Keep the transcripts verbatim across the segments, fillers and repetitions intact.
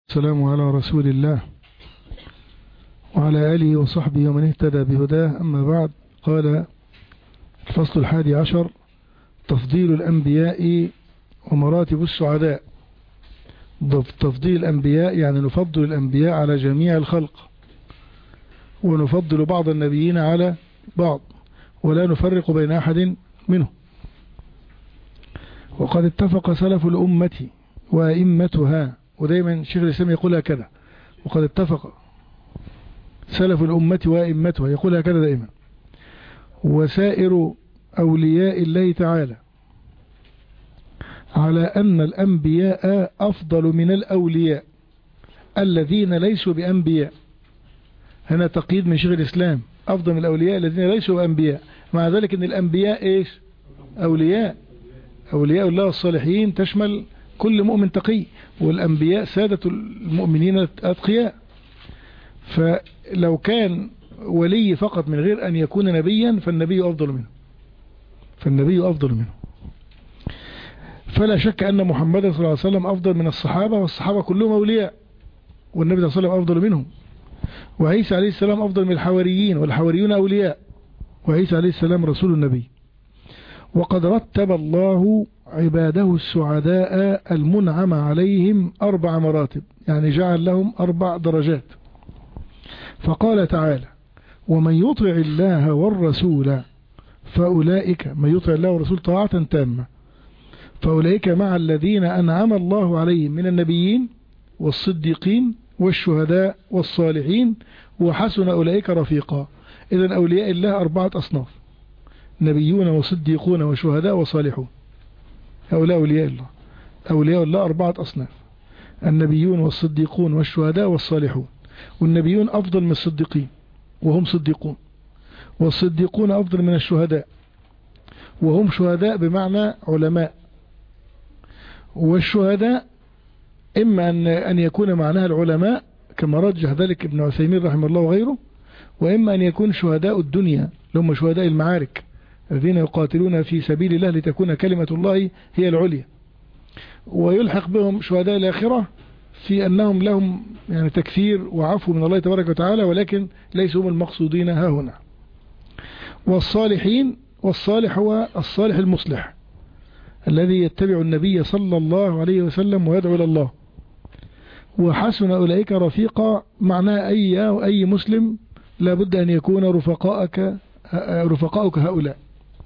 السلام على رسول الله وعلى آله وصحبه ومن اهتدى بهداه. أما بعد، قال الفصل الحادي عشر: تفضيل الأنبياء ومراتب السعداء. تفضيل الأنبياء يعني نفضل الأنبياء على جميع الخلق، ونفضل بعض النبيين على بعض، ولا نفرق بين أحد منهم. وقد اتفق سلف الأمة وأئمتها، ودايما شيخ الإسلام يقولها كذا، وقد اتفق سلف الأمة وأئمتها، يقولها كذا دائما، وسائر أولياء الله تعالى، على أن الأنبياء أفضل من الأولياء الذين ليسوا بأنبياء. هنا تقييد من شيخ الإسلام: أفضل من الأولياء الذين ليسوا بأنبياء. مع ذلك أن الأنبياء إيش؟ أولياء. أولياء الله الصالحين تشمل كل مؤمن تقي، والأنبياء سادة المؤمنين الأتقياء. فلو كان ولي فقط من غير أن يكون نبيا فالنبي أفضل منه فالنبي أفضل منه فلا شك أن محمد صلى الله عليه وسلم أفضل من الصحابة، والصحابة كلهم أولياء، والنبي صلى الله عليه وسلم أفضل منهم. وعيسى عليه السلام أفضل من الحواريين، والحواريون أولياء، وعيسى عليه السلام رسول النبي. وقد رتب الله عباده السعداء المنعم عليهم أربع مراتب، يعني جعل لهم أربع درجات. فقال تعالى: ومن يطع الله والرسول فأولئك، من يطع الله والرسول طاعة تامة، فأولئك مع الذين أنعم الله عليهم من النبيين والصديقين والشهداء والصالحين وحسن أولئك رفيقا. إذن أولياء الله أربعة أصناف: نبيون وصديقون وشهداء وصالحون. هؤلاء أولياء الله. أولياء الله أربعة أصناف: النبيون والصديقون والشهداء والصالحون. والنبيون أفضل من الصديقين وهم صديقون، والصديقون أفضل من الشهداء وهم شهداء بمعنى علماء. والشهداء إما أن يكون معناها العلماء كما رجح ذلك ابن عثيمين رحمه الله وغيره، وإما أن يكون شهداء الدنيا لهم شهداء المعارك الذين يقاتلون في سبيل الله لتكون كلمة الله هي العليا. ويلحق بهم شهداء الآخرة في أنهم لهم يعني تكثير وعفو من الله تبارك وتعالى، ولكن ليسوا هم المقصودين ها هنا. والصالحين، والصالح هو الصالح المصلح الذي يتبع النبي صلى الله عليه وسلم ويدعو إلى الله. وحسن أولئك رفيقا، معناه أي أي مسلم لابد أن يكون رفقاءك رفقاؤك هؤلاء.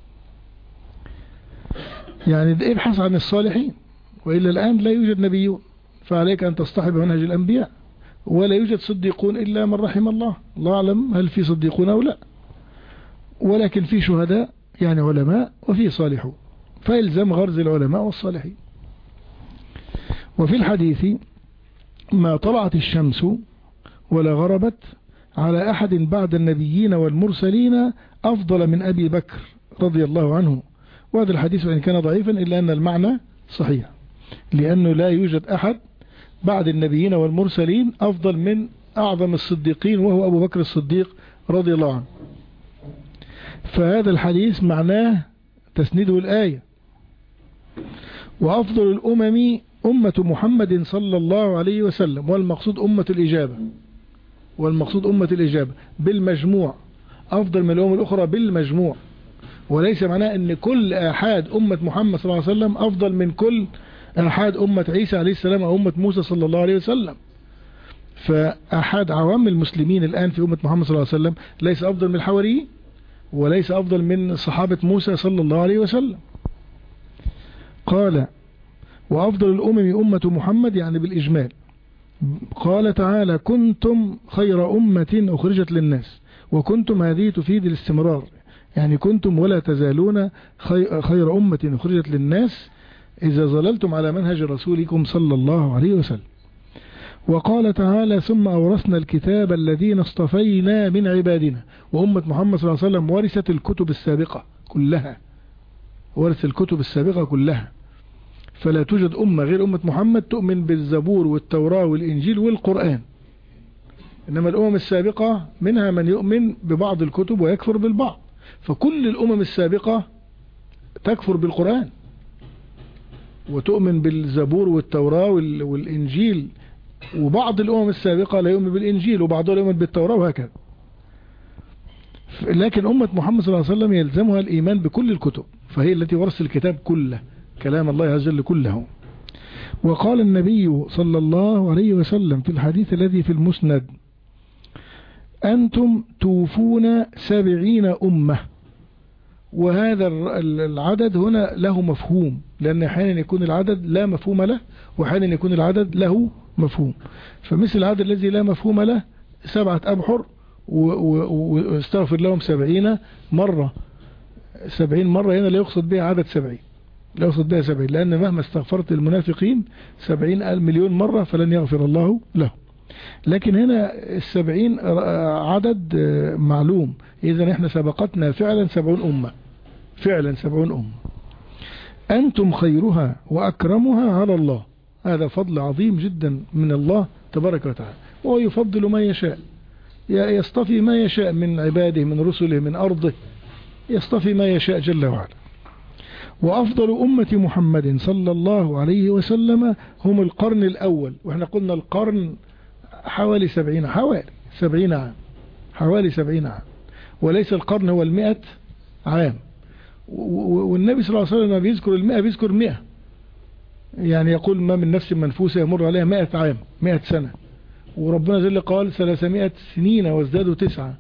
يعني ابحث عن الصالحين، وإلا الآن لا يوجد نبيون، فعليك أن تصطحب منهج الأنبياء. ولا يوجد صديقون إلا من رحم الله، الله أعلم هل في صديقون أو لا، ولكن في شهداء يعني علماء، وفي صالحون، فيلزم غرز العلماء والصالحين. وفي الحديث: ما طلعت الشمس ولا غربت على أحد بعد النبيين والمرسلين أفضل من أبي بكر رضي الله عنه. وهذا الحديث وإن كان ضعيفا إلا أن المعنى صحيح، لأنه لا يوجد أحد بعد النبيين والمرسلين أفضل من أعظم الصديقين وهو أبو بكر الصديق رضي الله عنه. فهذا الحديث معناه تسنده الآية: وأفضل الأمم أمة محمد صلى الله عليه وسلم. والمقصود أمة الإجابة، والمقصود أمة الإجابة بالمجموع، أفضل من الأمم الأخرى بالمجموع. وليس معناه أن كل أحد أمة محمد صلى الله عليه وسلم أفضل من كل أحد أمة عيسى عليه السلام أو أمة موسى صلى الله عليه وسلم. فأحد عوام المسلمين الآن في أمة محمد صلى الله عليه وسلم ليس أفضل من الحواريين، وليس أفضل من صحابة موسى صلى الله عليه وسلم. قال: وأفضل الأمم أمة محمد، يعني بالإجمال. قال تعالى: كنتم خير أمة أخرجت للناس. وكنتم هذه تفيد الاستمرار، يعني كنتم ولا تزالون خير أمة أخرجت للناس إذا ظللتم على منهج رسولكم صلى الله عليه وسلم. وقال تعالى: ثم أورثنا الكتاب الذين اصطفينا من عبادنا. وأمة محمد صلى الله عليه وسلم ورثت الكتب السابقة كلها، ورث الكتب السابقة كلها. فلا توجد أمة غير أمة محمد تؤمن بالزبور والتوراة والإنجيل والقرآن، إنما الأمم السابقة منها من يؤمن ببعض الكتب ويكفر بالبعض. فكل الأمم السابقة تكفر بالقرآن وتؤمن بالزبور والتوراة والإنجيل وبعض الأمم السابقة لا يؤمن بالإنجيل وبعضها لا يؤمن بالتوراة وهكذا. لكن أمة محمد صلى الله عليه وسلم يلزمها الإيمان بكل الكتب، فهي التي ورثت الكتاب كله، كلام الله عز وجل كله. وقال النبي صلى الله عليه وسلم في الحديث الذي في المسند: أنتم توفون سبعين أمة. وهذا العدد هنا له مفهوم، لأن أحيانا يكون العدد لا مفهوم له وأحيانا يكون العدد له مفهوم. فمثل العدد الذي لا مفهوم له سبعة أبحر واستغفر لهم سبعين مرة. سبعين مرة هنا لا يقصد بها عدد سبعين، لا يقصد بها سبعين، لأن مهما استغفرت المنافقين سبعين المليون مرة فلن يغفر الله له. لكن هنا السبعين عدد معلوم، إذن احنا سبقتنا فعلا سبعون أمة، فعلا سبعون أمة. أنتم خيرها وأكرمها على الله. هذا فضل عظيم جدا من الله تبارك وتعالى، وهو يفضل ما يشاء، يصطفي ما يشاء من عباده من رسله من أرضه، يصطفي ما يشاء جل وعلا. وأفضل أمة محمد صلى الله عليه وسلم هم القرن الأول. وإحنا قلنا القرن حوالي سبعين حوالي سبعين عام حوالي سبعين عام، وليس القرن هو المئة عام. والنبي صلى الله عليه وسلم بيذكر المئة بيذكر مئة، يعني يقول ما من نفس منفوسة يمر عليها مئة عام مئة سنة، وربنا جل قال ثلاثمائة سنين وازدادوا تسعة.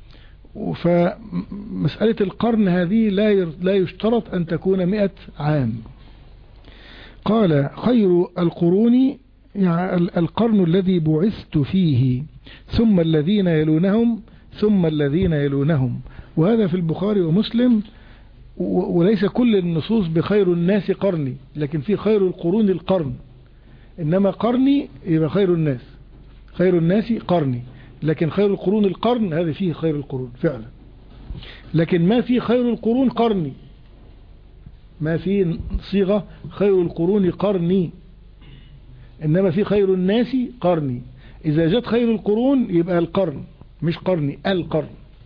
فمسألة القرن هذه لا لا يشترط أن تكون مئة عام. قال خير القرون يعني القرن الذي بعثت فيه، ثم الذين يلونهم ثم الذين يلونهم. وهذا في البخاري ومسلم. وليس كل النصوص بخير الناس قرني، لكن في خير القرون القرن، إنما قرني يبقى خير الناس، خير الناس قرني، لكن خير القرون القرن هذا فيه خير القرون فعلا. لكن ما في خير القرون قرني، ما في صيغة خير القرون قرني، إنما في خير الناس قرني. إذا جت خير القرون يبقى القرن مش قرني، القرن.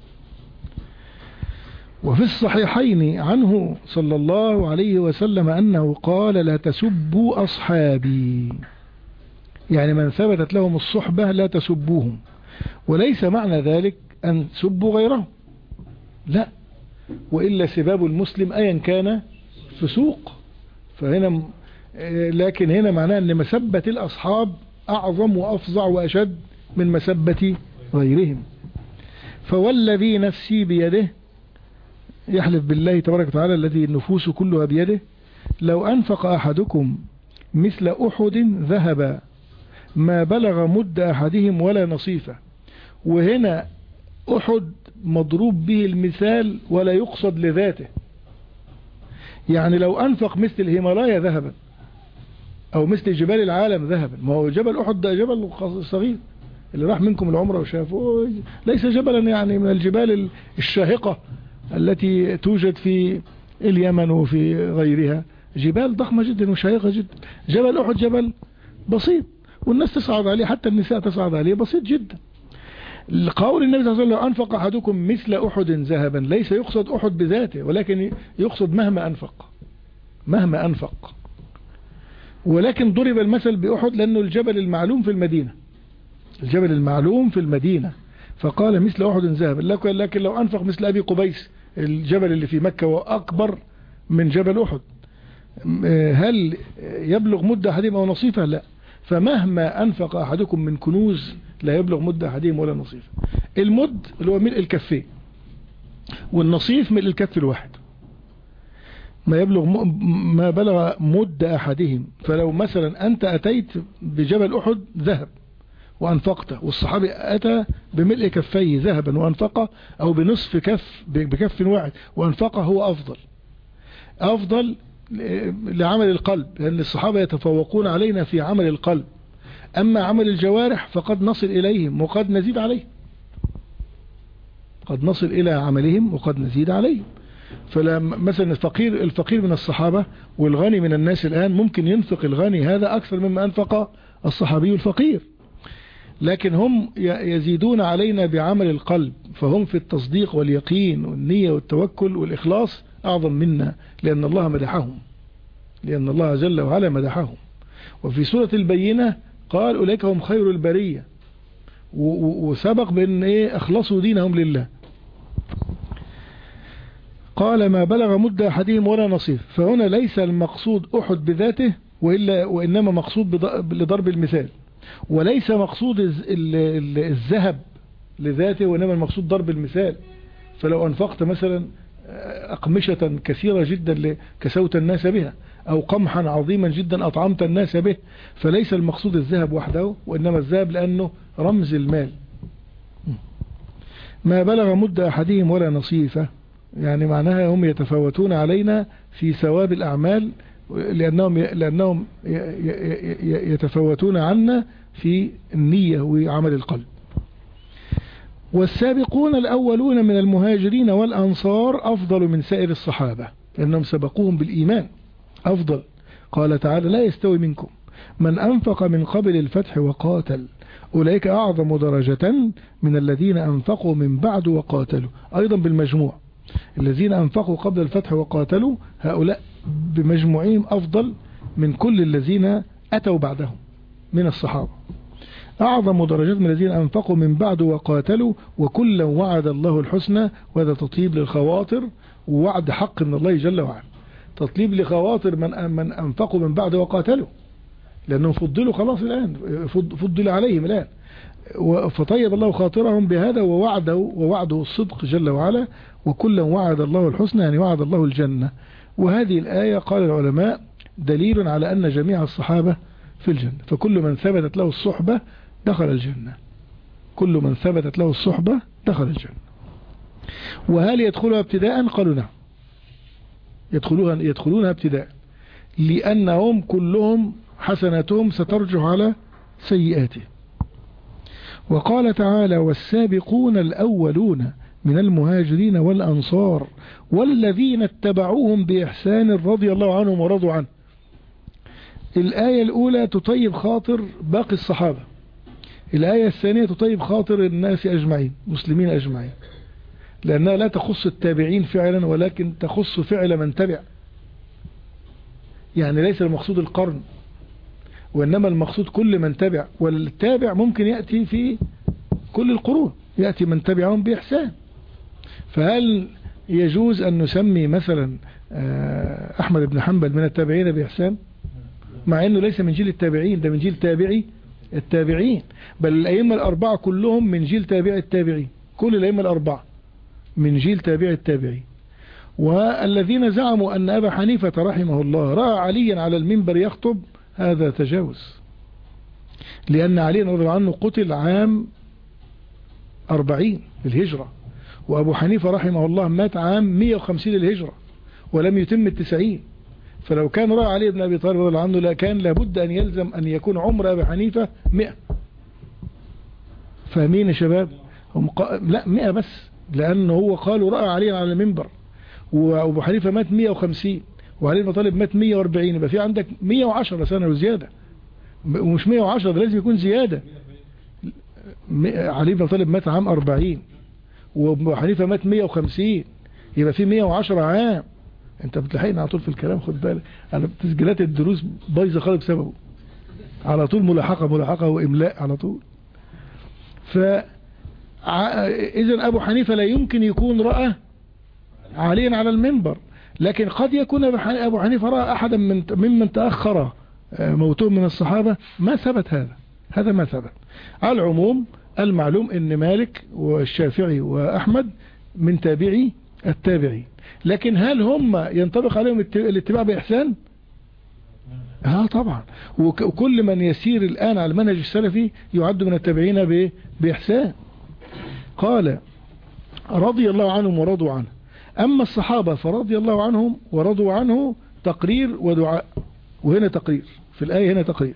وفي الصحيحين عنه صلى الله عليه وسلم أنه قال لا تسبوا أصحابي، يعني من ثبتت لهم الصحبة لا تسبوهم. وليس معنى ذلك أن تسبوا غيرهم، لا، وإلا سباب المسلم أيا كان فسوق. فهنا لكن هنا معناه أن مسبة الأصحاب أعظم وأفظع وأشد من مسبة غيرهم. فوالذي نفسي بيده، يحلف بالله تبارك وتعالى الذي النفوس كلها بيده، لو أنفق أحدكم مثل أحد ذهبا ما بلغ مد أحدهم ولا نصيفه. وهنا أحد مضروب به المثال ولا يقصد لذاته، يعني لو أنفق مثل الهيمالايا ذهبا أو مثل جبال العالم ذهبا، ما هو جبل أحد ده جبل صغير، اللي راح منكم العمرة وشافه ليس جبلا يعني من الجبال الشاهقة التي توجد في اليمن وفي غيرها، جبال ضخمة جدا وشاهقة جدا. جبل أحد جبل بسيط والناس تصعد عليه، حتى النساء تصعد عليه، بسيط جدا. قول النبي صلى الله عليه وسلم أنفق أحدكم مثل أحد ذهبا، ليس يقصد أحد بذاته، ولكن يقصد مهما أنفق، مهما أنفق. ولكن ضرب المثل بأحد لأنه الجبل المعلوم في المدينة، الجبل المعلوم في المدينة، فقال مثل أحد ذهبا. لكن لو أنفق مثل أبي قبيس الجبل اللي في مكة وأكبر من جبل أحد، هل يبلغ مدة أحدهم أو نصيفة؟ لا. فمهما أنفق أحدكم من كنوز لا يبلغ مدة أحدهم ولا نصيفة. المد اللي هو ملء الكفين، والنصيف ملء الكف الواحد، ما يبلغ ما بلغ مد أحدهم. فلو مثلا أنت أتيت بجبل أحد ذهب وأنفقته، والصحابي أتى بملء كفيه ذهبا وأنفقه، أو بنصف كف بكف واحد وأنفقه، هو أفضل، أفضل لعمل القلب، لأن الصحابة يتفوقون علينا في عمل القلب. أما عمل الجوارح فقد نصل إليهم وقد نزيد عليهم، قد نصل إلى عملهم وقد نزيد عليهم. فلما مثلا الفقير الفقير من الصحابة والغني من الناس الآن ممكن ينفق الغني هذا أكثر مما أنفق الصحابي الفقير، لكن هم يزيدون علينا بعمل القلب، فهم في التصديق واليقين والنية والتوكل والإخلاص أعظم منا، لأن الله مدحهم، لأن الله جل وعلا مدحهم. وفي سورة البينة قال أولئك هم خير البرية، وسبق بأن إيه أخلصوا دينهم لله. قال ما بلغ مد أحدهم ولا نصيف، فهنا ليس المقصود أحد بذاته وإلا وإنما مقصود لضرب المثال، وليس مقصود الذهب لذاته وإنما المقصود ضرب المثال. فلو أنفقت مثلا أقمشة كثيرة جدا كسوت الناس بها، أو قمحا عظيما جدا أطعمت الناس به، فليس المقصود الذهب وحده وإنما الذهب لأنه رمز المال. ما بلغ مد أحدهم ولا نصيفه، يعني معناها هم يتفاوتون علينا في ثواب الأعمال لأنهم لأنهم يتفاوتون عنا في النية وعمل القلب. والسابقون الأولون من المهاجرين والأنصار أفضل من سائر الصحابة لأنهم سبقوهم بالإيمان أفضل. قال تعالى لا يستوي منكم من أنفق من قبل الفتح وقاتل أولئك أعظم درجة من الذين أنفقوا من بعد وقاتلوا. أيضا بالمجموع الذين أنفقوا قبل الفتح وقاتلوا هؤلاء بمجموعهم أفضل من كل الذين أتوا بعدهم من الصحابة. أعظم درجات من الذين أنفقوا من بعد وقاتلوا وكلا وعد الله الحسنى. وهذا تطيب للخواطر ووعد حق من الله جل وعلا، تطيب لخواطر من من أنفقوا من بعد وقاتلوا لأنهم فضلوا خلاص الآن، فضل عليهم الآن، فطيب الله خاطرهم بهذا ووعده ووعده الصدق جل وعلا. وكلا وعد الله الحسنى يعني وعد الله الجنة. وهذه الآية قال العلماء دليل على أن جميع الصحابة في الجنة، فكل من ثبتت له الصحبة دخل الجنة، كل من ثبتت له الصحبة دخل الجنة. وهل يدخلها ابتداء؟ قالوا نعم، يدخلونها يدخلونها ابتداء لأنهم كلهم حسناتهم سترجع على سيئاته. وقال تعالى والسابقون الأولون من المهاجرين والأنصار والذين اتبعوهم بإحسان رضي الله عنهم ورضوا عنه. الآية الأولى تطيب خاطر باقي الصحابة، الآية الثانية تطيب خاطر الناس أجمعين مسلمين أجمعين، لأنها لا تخص التابعين فعلا ولكن تخص فعل من تبع. يعني ليس المقصود القرن وإنما المقصود كل من تبع، والتابع ممكن يأتي في كل القرون، يأتي من تبعهم بإحسان. فهل يجوز أن نسمي مثلا أحمد بن حنبل من التابعين بإحسان مع أنه ليس من جيل التابعين، ده من جيل تابعي التابعين، بل الأئمة الأربعة كلهم من جيل تابع التابعين، كل الأئمة الأربعة من جيل تابع التابعين. والذين زعموا أن أبا حنيفة رحمه الله رأى عليا على المنبر يخطب هذا تجاوز، لأن علي رضي الله عنه قتل عام أربعين للهجرة، وأبو حنيفة رحمه الله مات عام مئة وخمسين للهجرة ولم يتم التسعين. فلو كان رأى علي بن أبي طالب رضي الله عنه لكان لابد أن يلزم أن يكون عمر أبي حنيفة مئة. فاهمين يا شباب؟ هم ق... لا مئة بس، لأنه هو قالوا رأى علي على المنبر، وأبو حنيفة مات مئة وخمسين وعلي بن طالب مات مئة وأربعين، يبقى في عندك مئة وعشرة سنة وزيادة، ومش مئة وعشرة، ده لازم يكون زيادة. علي بن طالب مات عام أربعين وابو حنيفة مات مئة وخمسين، يبقى في مئة وعشرة عام. انت بتلحقني على طول في الكلام، خد بالك انا تسجيلات الدروس بايظه خالص بسببه، على طول ملاحقه ملاحقه واملاء على طول. ف اذا ابو حنيفة لا يمكن يكون رأى عليا على المنبر، لكن قد يكون ابو حنيفة رأى احدا من ممن تأخر موتهم من الصحابة، ما ثبت هذا، هذا ما ثبت. على العموم المعلوم ان مالك والشافعي واحمد من تابعي التابعين، لكن هل هم ينطبق عليهم الاتباع بإحسان؟ ها طبعا، وكل من يسير الآن على المنهج السلفي يعد من التابعين بإحسان. قال رضي الله عنهم ورضوا عنه. أما الصحابة فرضي الله عنهم ورضوا عنه تقرير ودعاء، وهنا تقرير في الآية، هنا تقرير،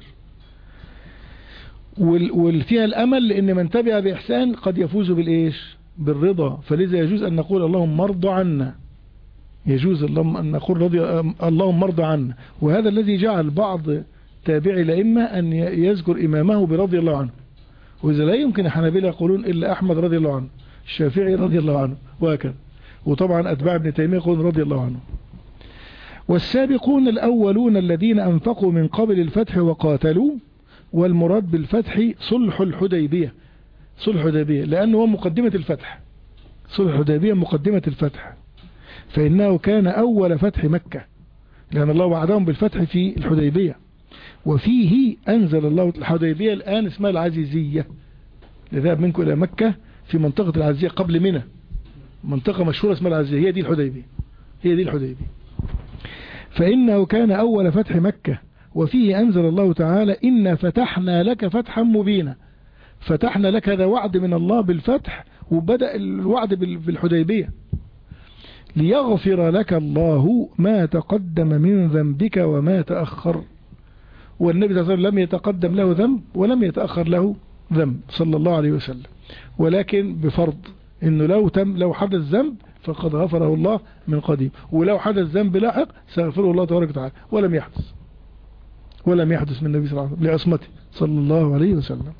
وفيها الأمل لأن من تبع بإحسان قد يفوز بالإيش؟ بالرضا. فلذا يجوز أن نقول اللهم مرض عنا، يجوز اللهم أن نقول رضي اللهم مرض عنا. وهذا الذي جعل بعض تابعي الأئمة أن يذكر إمامه برضي الله عنه، وإذا لا يمكن الحنابلة يقولون إلا أحمد رضي الله عنه، الشافعي رضي الله عنه، وهكذا. وطبعا أتباع ابن تيمية يقولون رضي الله عنه. والسابقون الأولون الذين أنفقوا من قبل الفتح وقاتلوا والمراد بالفتح صلح الحديبية، صلح الحديبية لأنه هو مقدمة الفتح، صلح الحديبية مقدمة الفتح، فإنه كان أول فتح مكة، لأن الله وعدهم بالفتح في الحديبية، وفيه أنزل الله. الحديبية الآن اسمها العزيزية، لذهب منكم إلى مكة في منطقة العزيزية قبل منى، منطقة مشهورة اسمها العزيزية، هي دي الحديبية، هي دي الحديبية. فإنه كان أول فتح مكة، وفيه أنزل الله تعالى إنا فتحنا لك فتحا مبينا. فتحنا لك، هذا وعد من الله بالفتح، وبدأ الوعد بالحديبية. ليغفر لك الله ما تقدم من ذنبك وما تأخر، والنبي صلى الله عليه وسلم لم يتقدم له ذنب ولم يتأخر له ذنب صلى الله عليه وسلم، ولكن بفرض انه لو تم لو حدث ذنب فقد غفره الله من قديم، ولو حدث ذنب لاحق سيغفره الله تبارك وتعالى، ولم يحدث ولم يحدث من النبي صلى الله عليه وسلم لعصمته صلى الله عليه وسلم.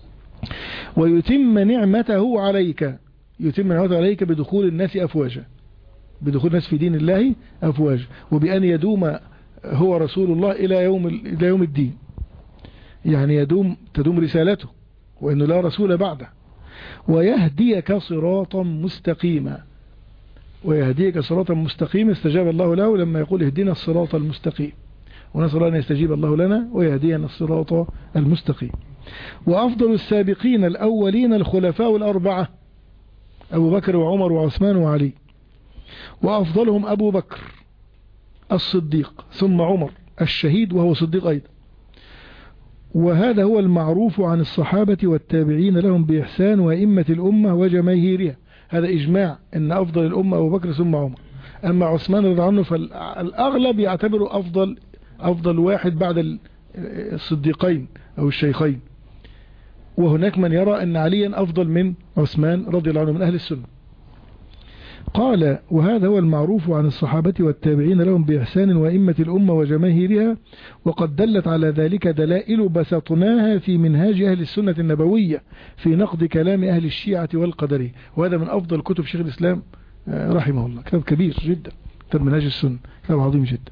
ويتم نعمته عليك، يتم نعمته عليك بدخول الناس أفواجا، بدخول الناس في دين الله أفواجا، وبأن يدوم هو رسول الله إلى يوم إلى يوم الدين، يعني يدوم تدوم رسالته، وإنه لا رسول بعده. ويهديك صراطا مستقيما، ويهديك صراطا مستقيما، استجاب الله له لما يقول اهدنا الصراط المستقيم، ونسأل أن يستجيب الله لنا ويهدينا الصراط المستقيم. وأفضل السابقين الأولين الخلفاء الأربعة، أبو بكر وعمر وعثمان وعلي، وأفضلهم أبو بكر الصديق، ثم عمر الشهيد وهو صديق أيضا. وهذا هو المعروف عن الصحابة والتابعين لهم بإحسان وأئمة الأمة وجماهيرها، هذا إجماع أن أفضل الأمة أبو بكر ثم عمر. أما عثمان رضي الله عنه فالأغلب يعتبره أفضل أفضل واحد بعد الصديقين أو الشيخين، وهناك من يرى أن عليا أفضل من عثمان رضي الله عنه من أهل السنة. قال وهذا هو المعروف عن الصحابة والتابعين لهم بإحسان وأئمة الأمة وجماهيرها، وقد دلت على ذلك دلائل بسطناها في منهاج أهل السنة النبوية في نقد كلام أهل الشيعة والقدرية، وهذا من أفضل كتب شيخ الإسلام رحمه الله، كتاب كبير جدا، كتاب منهاج السنة، كتاب عظيم جدا،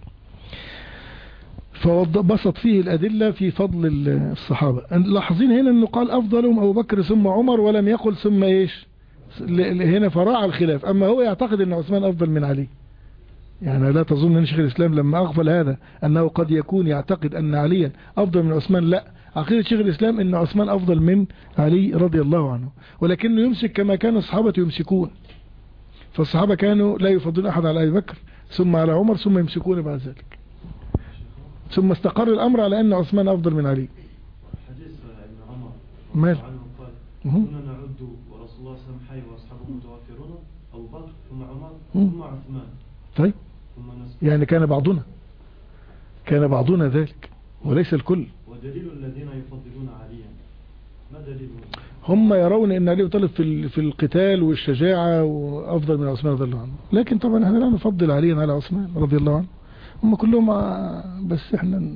فبسط فيه الأدلة في فضل الصحابة. لاحظين هنا أنه قال أفضلهم أبو بكر ثم عمر، ولم يقل ثم إيش، هنا فراع الخلاف. أما هو يعتقد أن عثمان أفضل من علي، يعني لا تظن أن شيخ الإسلام لما أغفل هذا أنه قد يكون يعتقد أن عليا أفضل من عثمان، لا، عقيدة شيخ الإسلام أن عثمان أفضل من علي رضي الله عنه، ولكنه يمسك كما كان الصحابة يمسكون. فالصحابة كانوا لا يفضلون أحد على أبي بكر ثم على عمر ثم يمسكون بعد ذلك، ثم استقر الأمر على أن عثمان أفضل من علي. حديث ابن عمر مال قال كنا نعد ورسول الله صلى الله عليه وسلم حي وأصحابه متوفرون، أبو بكر ثم عمر ثم عثمان. طيب يعني كان بعضنا كان بعضنا ذلك وليس الكل. ودليل الذين يفضلون عليا ما دليل؟ هم يرون ان علي طالب في في القتال والشجاعة وافضل من عثمان رضي الله عنه، لكن طبعا احنا لا نفضل عليا على عثمان رضي الله عنه، هم كلهم بس احنا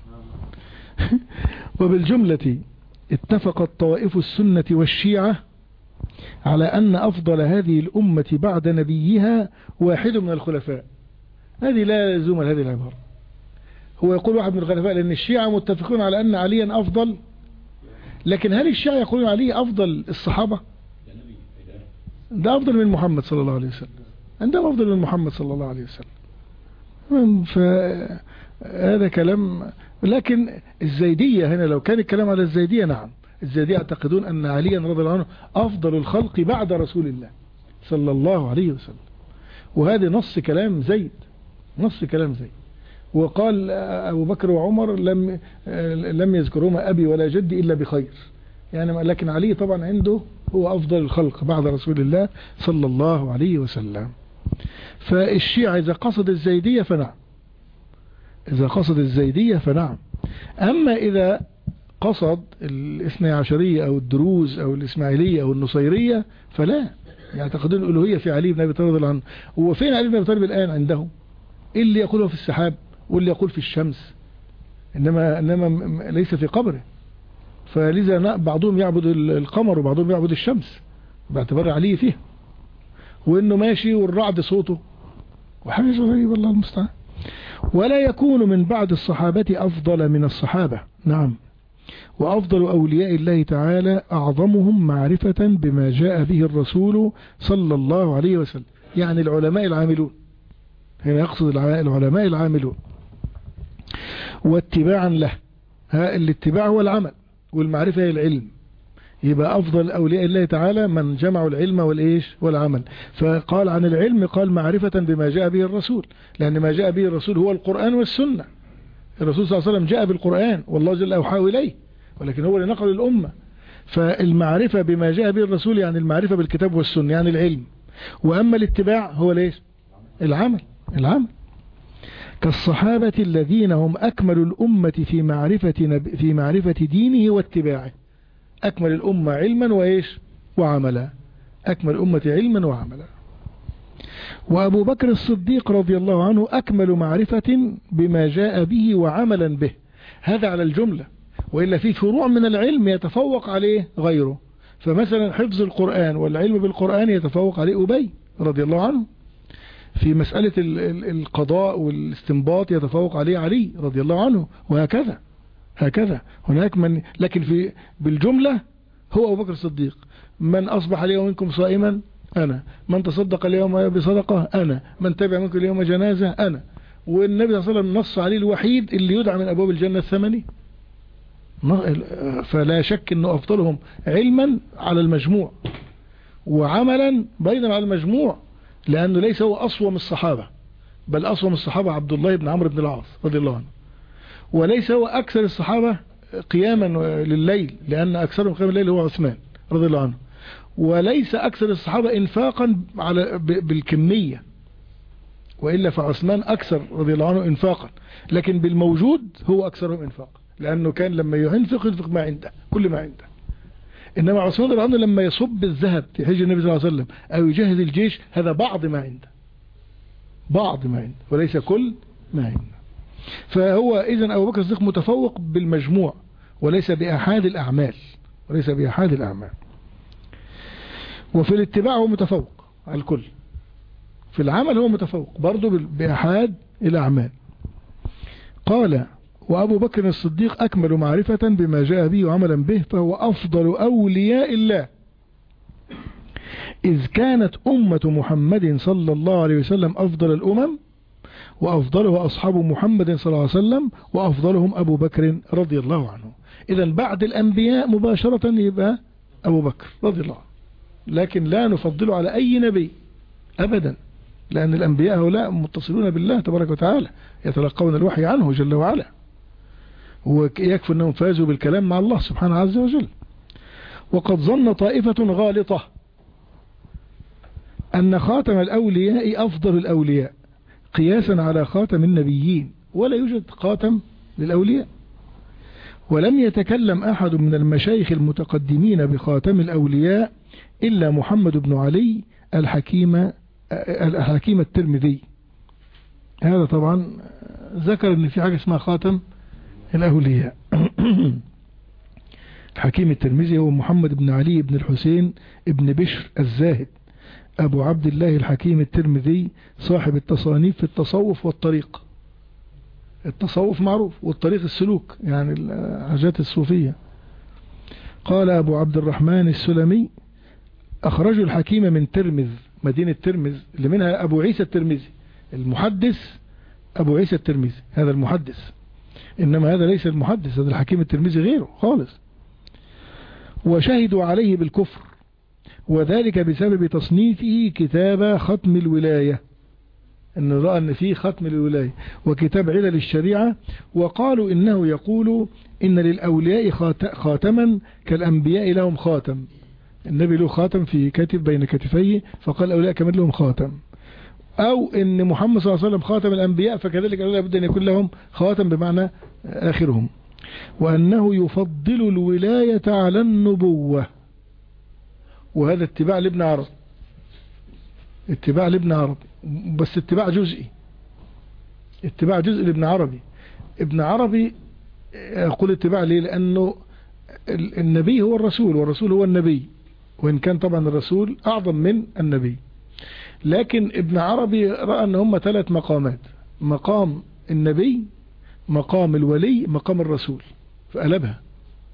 وبالجملة اتفقت طوائف السنة والشيعة على أن أفضل هذه الأمة بعد نبيها واحد من الخلفاء. هذه لا لزوم لهذه العبارة، هو يقول واحد من الخلفاء لأن الشيعة متفقون على أن عليا أفضل، لكن هل الشيعة يقولون علي أفضل الصحابة؟ ده أفضل من محمد صلى الله عليه وسلم، عندهم أفضل من محمد صلى الله عليه وسلم، فهذا كلام. لكن الزيدية هنا لو كان الكلام على الزيدية، نعم، الزيدية يعتقدون أن عليا رضي الله عنه أفضل الخلق بعد رسول الله صلى الله عليه وسلم، وهذا نص كلام زيد، نص كلام زيد. وقال أبو بكر وعمر لم لم يذكرهما أبي ولا جدي إلا بخير، يعني لكن علي طبعا عنده هو أفضل الخلق بعد رسول الله صلى الله عليه وسلم. فالشيعة إذا قصد الزيدية فنعم، إذا قصد الزيدية فنعم. أما إذا قصد الاثنى عشرية أو الدروز أو الإسماعيلية أو النصيرية فلا، يعتقدون الألوهية في علي بن أبي طالب رضي الله عنه. وفين علي بن أبي طالب الآن عندهم؟ اللي يقوله في السحاب واللي يقول في الشمس، إنما, إنما ليس في قبره. فلذا بعضهم يعبد القمر وبعضهم يعبد الشمس باعتبار علي فيه، وإنه ماشي والرعد صوته وحاجة غريبة الله المستعان. ولا يكون من بعد الصحابة أفضل من الصحابة، نعم، وأفضل أولياء الله تعالى أعظمهم معرفة بما جاء به الرسول صلى الله عليه وسلم، يعني العلماء العاملون، هنا يقصد العلماء العاملون، واتباعا له. ها الاتباع هو العمل، والمعرفة هي العلم. يبقى أفضل أولياء الله تعالى من جمعوا العلم والإيش والعمل. فقال عن العلم قال معرفة بما جاء به الرسول، لأن ما جاء به الرسول هو القرآن والسنة. الرسول صلى الله عليه وسلم جاء بالقرآن والله جل أوحى إليه، ولكن هو اللي نقل الأمة. فالمعرفة بما جاء به الرسول يعني المعرفة بالكتاب والسنة، يعني العلم. وأما الاتباع هو ليش العمل العمل كالصحابة الذين هم أكمل الأمة في معرفة نب... في معرفة دينه واتباعه. أكمل الأمة علما وإيش وعملا، أكمل الأمة علما وعملا. وأبو بكر الصديق رضي الله عنه أكمل معرفة بما جاء به وعملا به. هذا على الجملة، وإلا في فروع من العلم يتفوق عليه غيره. فمثلا حفظ القرآن والعلم بالقرآن يتفوق عليه أبي رضي الله عنه. في مسألة القضاء والاستنباط يتفوق عليه علي رضي الله عنه، وهكذا هكذا هناك من. لكن في بالجملة هو أبو بكر الصديق. من أصبح اليوم منكم صائما أنا، من تصدق اليوم بصدقة أنا، من تبع منكم اليوم جنازة أنا. والنبي صلى الله عليه وسلم نص عليه الوحيد اللي يدعى من أبواب الجنة الثمانية. فلا شك أنه أفضلهم علما على المجموع، وعملا بينا على المجموع، لأنه ليس هو أصوم الصحابة، بل أصوم الصحابة عبد الله بن عمرو بن العاص رضي الله عنه. وليس هو أكثر الصحابة قياما لليل، لأن أكثرهم قيام الليل هو عثمان رضي الله عنه. وليس أكثر الصحابة إنفاقا على بالكمية، وإلا فعثمان أكثر رضي الله عنه إنفاقا، لكن بالموجود هو أكثرهم إنفاقا، لأنه كان لما ينفق ينفق ما عنده كل ما عنده. إنما عثمان رضي الله عنه لما يصب الذهب في حج النبي صلى الله عليه وسلم أو يجهز الجيش، هذا بعض ما عنده، بعض ما عنده وليس كل ما عنده. فهو إذن أبو بكر الصديق متفوق بالمجموع وليس بأحاد الأعمال، وليس بأحاد الأعمال. وفي الاتباع هو متفوق على الكل، في العمل هو متفوق برضه بأحاد الأعمال. قال وأبو بكر الصديق أكمل معرفة بما جاء به وعملا به، فهو أفضل أولياء الله، إذ كانت أمة محمد صلى الله عليه وسلم أفضل الأمم، وأفضله أصحاب محمد صلى الله عليه وسلم، وأفضلهم أبو بكر رضي الله عنه. إذن بعد الأنبياء مباشرة يبقى أبو بكر رضي الله عنه، لكن لا نفضله على أي نبي أبدا، لأن الأنبياء هؤلاء متصلون بالله تبارك وتعالى، يتلقون الوحي عنه جل وعلا، ويكفي أنهم فازوا بالكلام مع الله سبحانه عز وجل. وقد ظن طائفة غالطة أن خاتم الأولياء أفضل الأولياء قياسا على خاتم النبيين، ولا يوجد خاتم للأولياء. ولم يتكلم أحد من المشايخ المتقدمين بخاتم الأولياء إلا محمد بن علي الحكيم الحكيم الترمذي. هذا طبعا ذكر أن في حاجة اسمها خاتم الأولياء. الحكيم الترمذي هو محمد بن علي بن الحسين بن بشر الزاهد أبو عبد الله الحكيم الترمذي، صاحب التصانيف في التصوف والطريق. التصوف معروف، والطريق السلوك يعني الحاجات الصوفية. قال أبو عبد الرحمن السلمي أخرجوا الحكيم من ترمذ، مدينة ترمذ اللي منها أبو عيسى الترمذي المحدث، أبو عيسى الترمذي هذا المحدث، إنما هذا ليس المحدث، هذا الحكيم الترمذي غيره خالص. وشهدوا عليه بالكفر، وذلك بسبب تصنيفه كتاب ختم الولاية، أن رأى أن فيه ختم الولاية وكتاب علل الشريعة، وقالوا إنه يقول إن للأولياء خاتما كالأنبياء لهم خاتم. النبي له خاتم في كتف بين كتفيه، فقال الأولياء كمان لهم خاتم. أو إن محمد صلى الله عليه وسلم خاتم الأنبياء، فكذلك الأولياء بد أن يكون لهم خاتم بمعنى آخرهم. وأنه يفضل الولاية على النبوة، وهذا اتباع لابن عربي، اتباع لابن عربي، بس اتباع جزئي، اتباع جزئي لابن عربي. ابن عربي يقول اتباع ليه؟ لأنه النبي هو الرسول والرسول هو النبي، وإن كان طبعا الرسول أعظم من النبي. لكن ابن عربي رأى أن هم ثلاث مقامات: مقام النبي، مقام الولي، مقام الرسول، فقلبها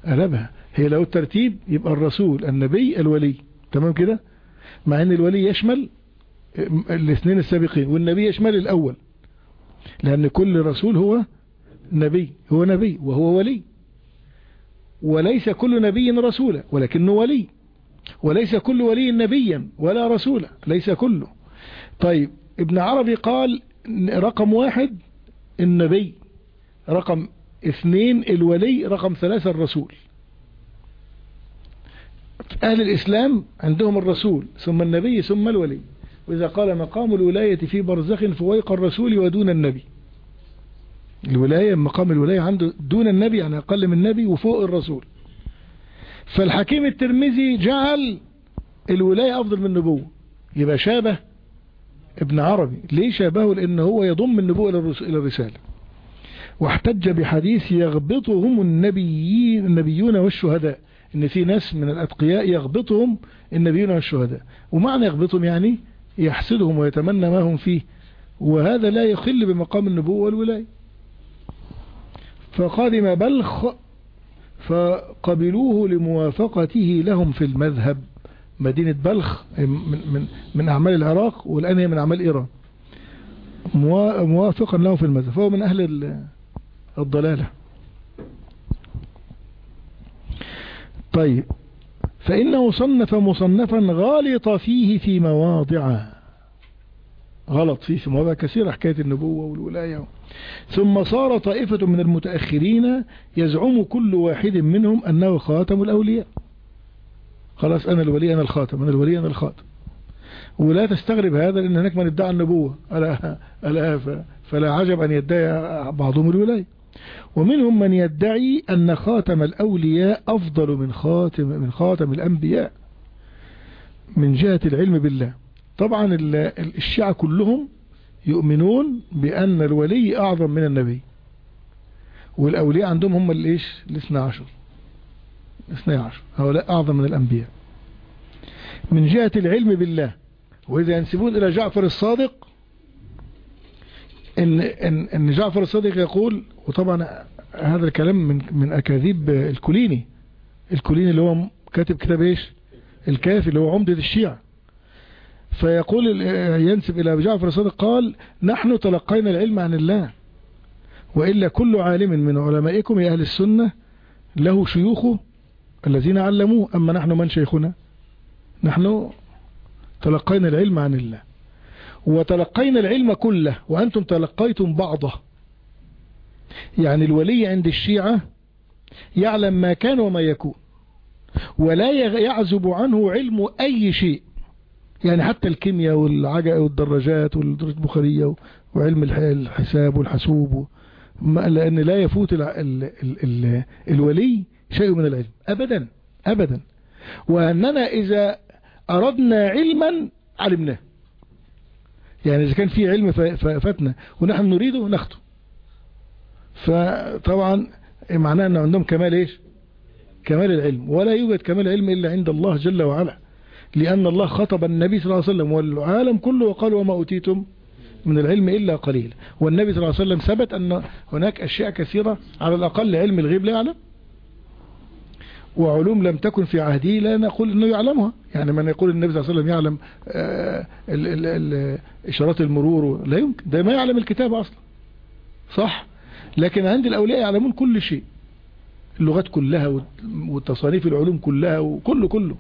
قلبها. هي لو الترتيب يبقى الرسول النبي الولي، تمام كده، مع ان الولي يشمل الاثنين السابقين والنبي يشمل الاول، لان كل رسول هو نبي، هو نبي وهو ولي، وليس كل نبي رسولا ولكنه ولي، وليس كل ولي نبيا ولا رسولا، ليس كله. طيب ابن عربي قال رقم واحد النبي، رقم اثنين الولي، رقم ثلاثة الرسول. أهل الإسلام عندهم الرسول ثم النبي ثم الولي، وإذا قال مقام الولاية في برزخ فويق الرسول ودون النبي. الولاية مقام الولاية عنده دون النبي، يعني أقل من النبي وفوق الرسول. فالحكيم الترمذي جعل الولاية أفضل من النبوة، يبقى شابه ابن عربي. ليه شابهه؟ لأنه هو يضم النبوة إلى الرسالة. واحتج بحديث يغبطهم النبيين النبيون والشهداء، ان في ناس من الاتقياء يغبطهم النبيون والشهداء، ومعنى يغبطهم يعني يحسدهم ويتمنى ما هم فيه، وهذا لا يخل بمقام النبوة والولاية. فقادم بلخ فقبلوه لموافقته لهم في المذهب. مدينة بلخ من, من, من أعمال العراق، والآن هي من أعمال إيران، موافقا له في المذهب، فهو من أهل الضلالة. طيب فإنه صنف مصنفا غالط فيه في مواضع، غلط فيه في مواضع كثيرة، حكاية النبوة والولاية. ثم صار طائفة من المتأخرين يزعم كل واحد منهم أنه خاتم الأولياء. خلاص أنا الولي أنا الخاتم، أنا الولي أنا الخاتم. ولا تستغرب هذا، لأن هناك من ادعى النبوة ألا ألا فلا عجب أن يدعي بعضهم الولاية. ومنهم من يدعي أن خاتم الأولياء أفضل من خاتم من خاتم الأنبياء من جهة العلم بالله. طبعا الشيعة كلهم يؤمنون بأن الولي أعظم من النبي، والأولياء عندهم هم الإيش الاثنى عشر الاثنى عشر هؤلاء أعظم من الأنبياء من جهة العلم بالله. وإذا ينسبون إلى جعفر الصادق إن, إن, إن جعفر الصادق يقول، وطبعا هذا الكلام من, من أكاذيب الكليني، الكليني اللي هو كاتب كتاب إيش الكافي اللي هو عمدة الشيعة، فيقول ينسب إلى جعفر الصادق قال نحن تلقينا العلم عن الله، وإلا كل عالم من علمائكم يا أهل السنة له شيوخه الذين علموه، أما نحن من شيخنا؟ نحن تلقينا العلم عن الله، وتلقينا العلم كله وأنتم تلقيتم بعضه. يعني الولي عند الشيعة يعلم ما كان وما يكون، ولا يعزب عنه علم أي شيء، يعني حتى الكيمياء والعجائب والدراجات والبخارية وعلم الحساب والحاسوب، لأن لا يفوت ال ال ال ال الولي شيء من العلم أبدا أبدا. وأننا إذا أردنا علما علمناه، يعني إذا كان في علم فاتنا ونحن نريده ناخده. فطبعا معناه أن عندهم كمال إيش؟ كمال العلم، ولا يوجد كمال العلم إلا عند الله جل وعلا، لأن الله خطب النبي صلى الله عليه وسلم والعالم كله وقال وما أوتيتم من العلم إلا قليل. والنبي صلى الله عليه وسلم ثبت أن هناك أشياء كثيرة على الأقل علم الغيب لا يعلم، وعلوم لم تكن في عهده لا نقول أنه يعلمها. يعني من يقول النبي صلى الله عليه وسلم يعلم آه ال ال ال إشارات المرور، لا يمكن، ده ما يعلم الكتاب أصلا، صح؟ لكن عند الأولياء يعلمون كل شيء، اللغات كلها والتصانيف العلوم كلها وكله كله.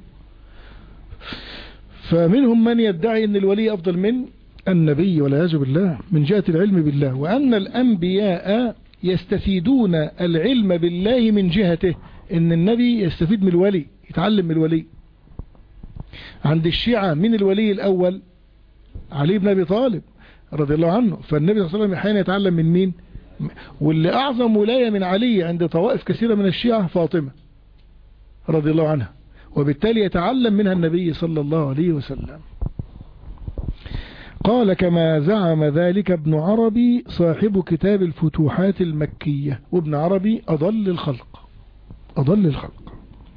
فمنهم من يدعي أن الولي أفضل من النبي والعياذ بالله من جهة العلم بالله، وأن الأنبياء يستفيدون العلم بالله من جهته، ان النبي يستفيد من الولي، يتعلم من الولي. عند الشيعة من الولي الأول علي بن أبي طالب رضي الله عنه، فالنبي صلى الله عليه وسلم أحيانا يتعلم من مين؟ واللي أعظم ولاية من علي عند طوائف كثيرة من الشيعة فاطمة رضي الله عنها، وبالتالي يتعلم منها النبي صلى الله عليه وسلم. قال كما زعم ذلك ابن عربي صاحب كتاب الفتوحات المكية، وابن عربي أضل الخلق أضل الخلق.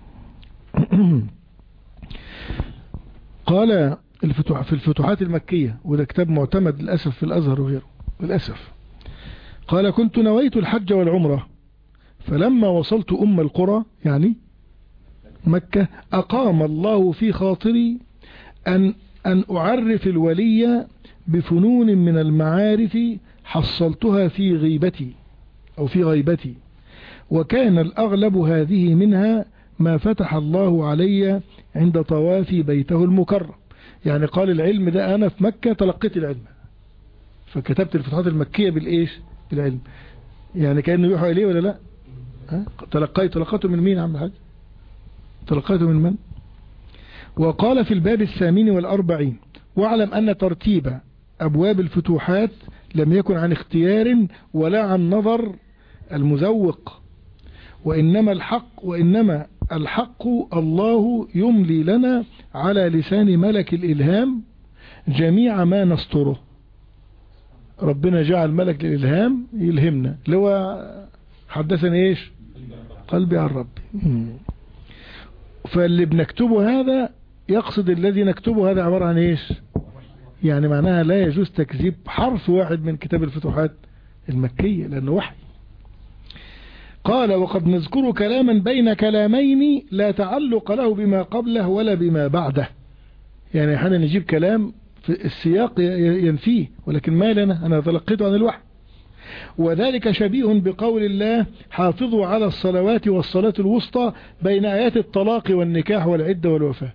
قال الفتوح في الفتوحات المكية، وده كتاب معتمد للأسف في الأزهر وغيره للأسف. قال كنت نويت الحج والعمرة فلما وصلت أم القرى يعني مكة أقام الله في خاطري أن, أن أعرف الولي بفنون من المعارف حصلتها في غيبتي أو في غيبتي، وكان الأغلب هذه منها ما فتح الله علي عند طوافي بيته المكرم. يعني قال العلم ده أنا في مكة تلقيت العلم، فكتبت الفتوحات المكية بالإيش؟ بالعلم. يعني كأنه يوحى إليه ولا لا؟ ها؟ تلقيت تلقيته من مين يا عم الحاج؟ تلقيته من من؟ وقال في الباب الثامن والأربعين: واعلم أن ترتيب أبواب الفتوحات لم يكن عن اختيار ولا عن نظر المزوق، وإنما الحق وإنما الحق الله يملي لنا على لسان ملك الإلهام جميع ما نسطره. ربنا جعل ملك الإلهام يلهمنا، اللي هو حدثني إيش؟ قلبي عن ربي. فاللي بنكتبه هذا يقصد الذي نكتبه هذا عبارة عن إيش؟ يعني معناها لا يجوز تكذيب حرف واحد من كتاب الفتوحات المكية لأنه وحي. قال: وقد نذكر كلاما بين كلامين لا تعلق له بما قبله ولا بما بعده. يعني احنا نجيب كلام في السياق ينفيه، ولكن ما لنا، أنا تلقيته عن الوحي. وذلك شبيه بقول الله: حافظوا على الصلوات والصلاة الوسطى بين آيات الطلاق والنكاح والعدة والوفاة.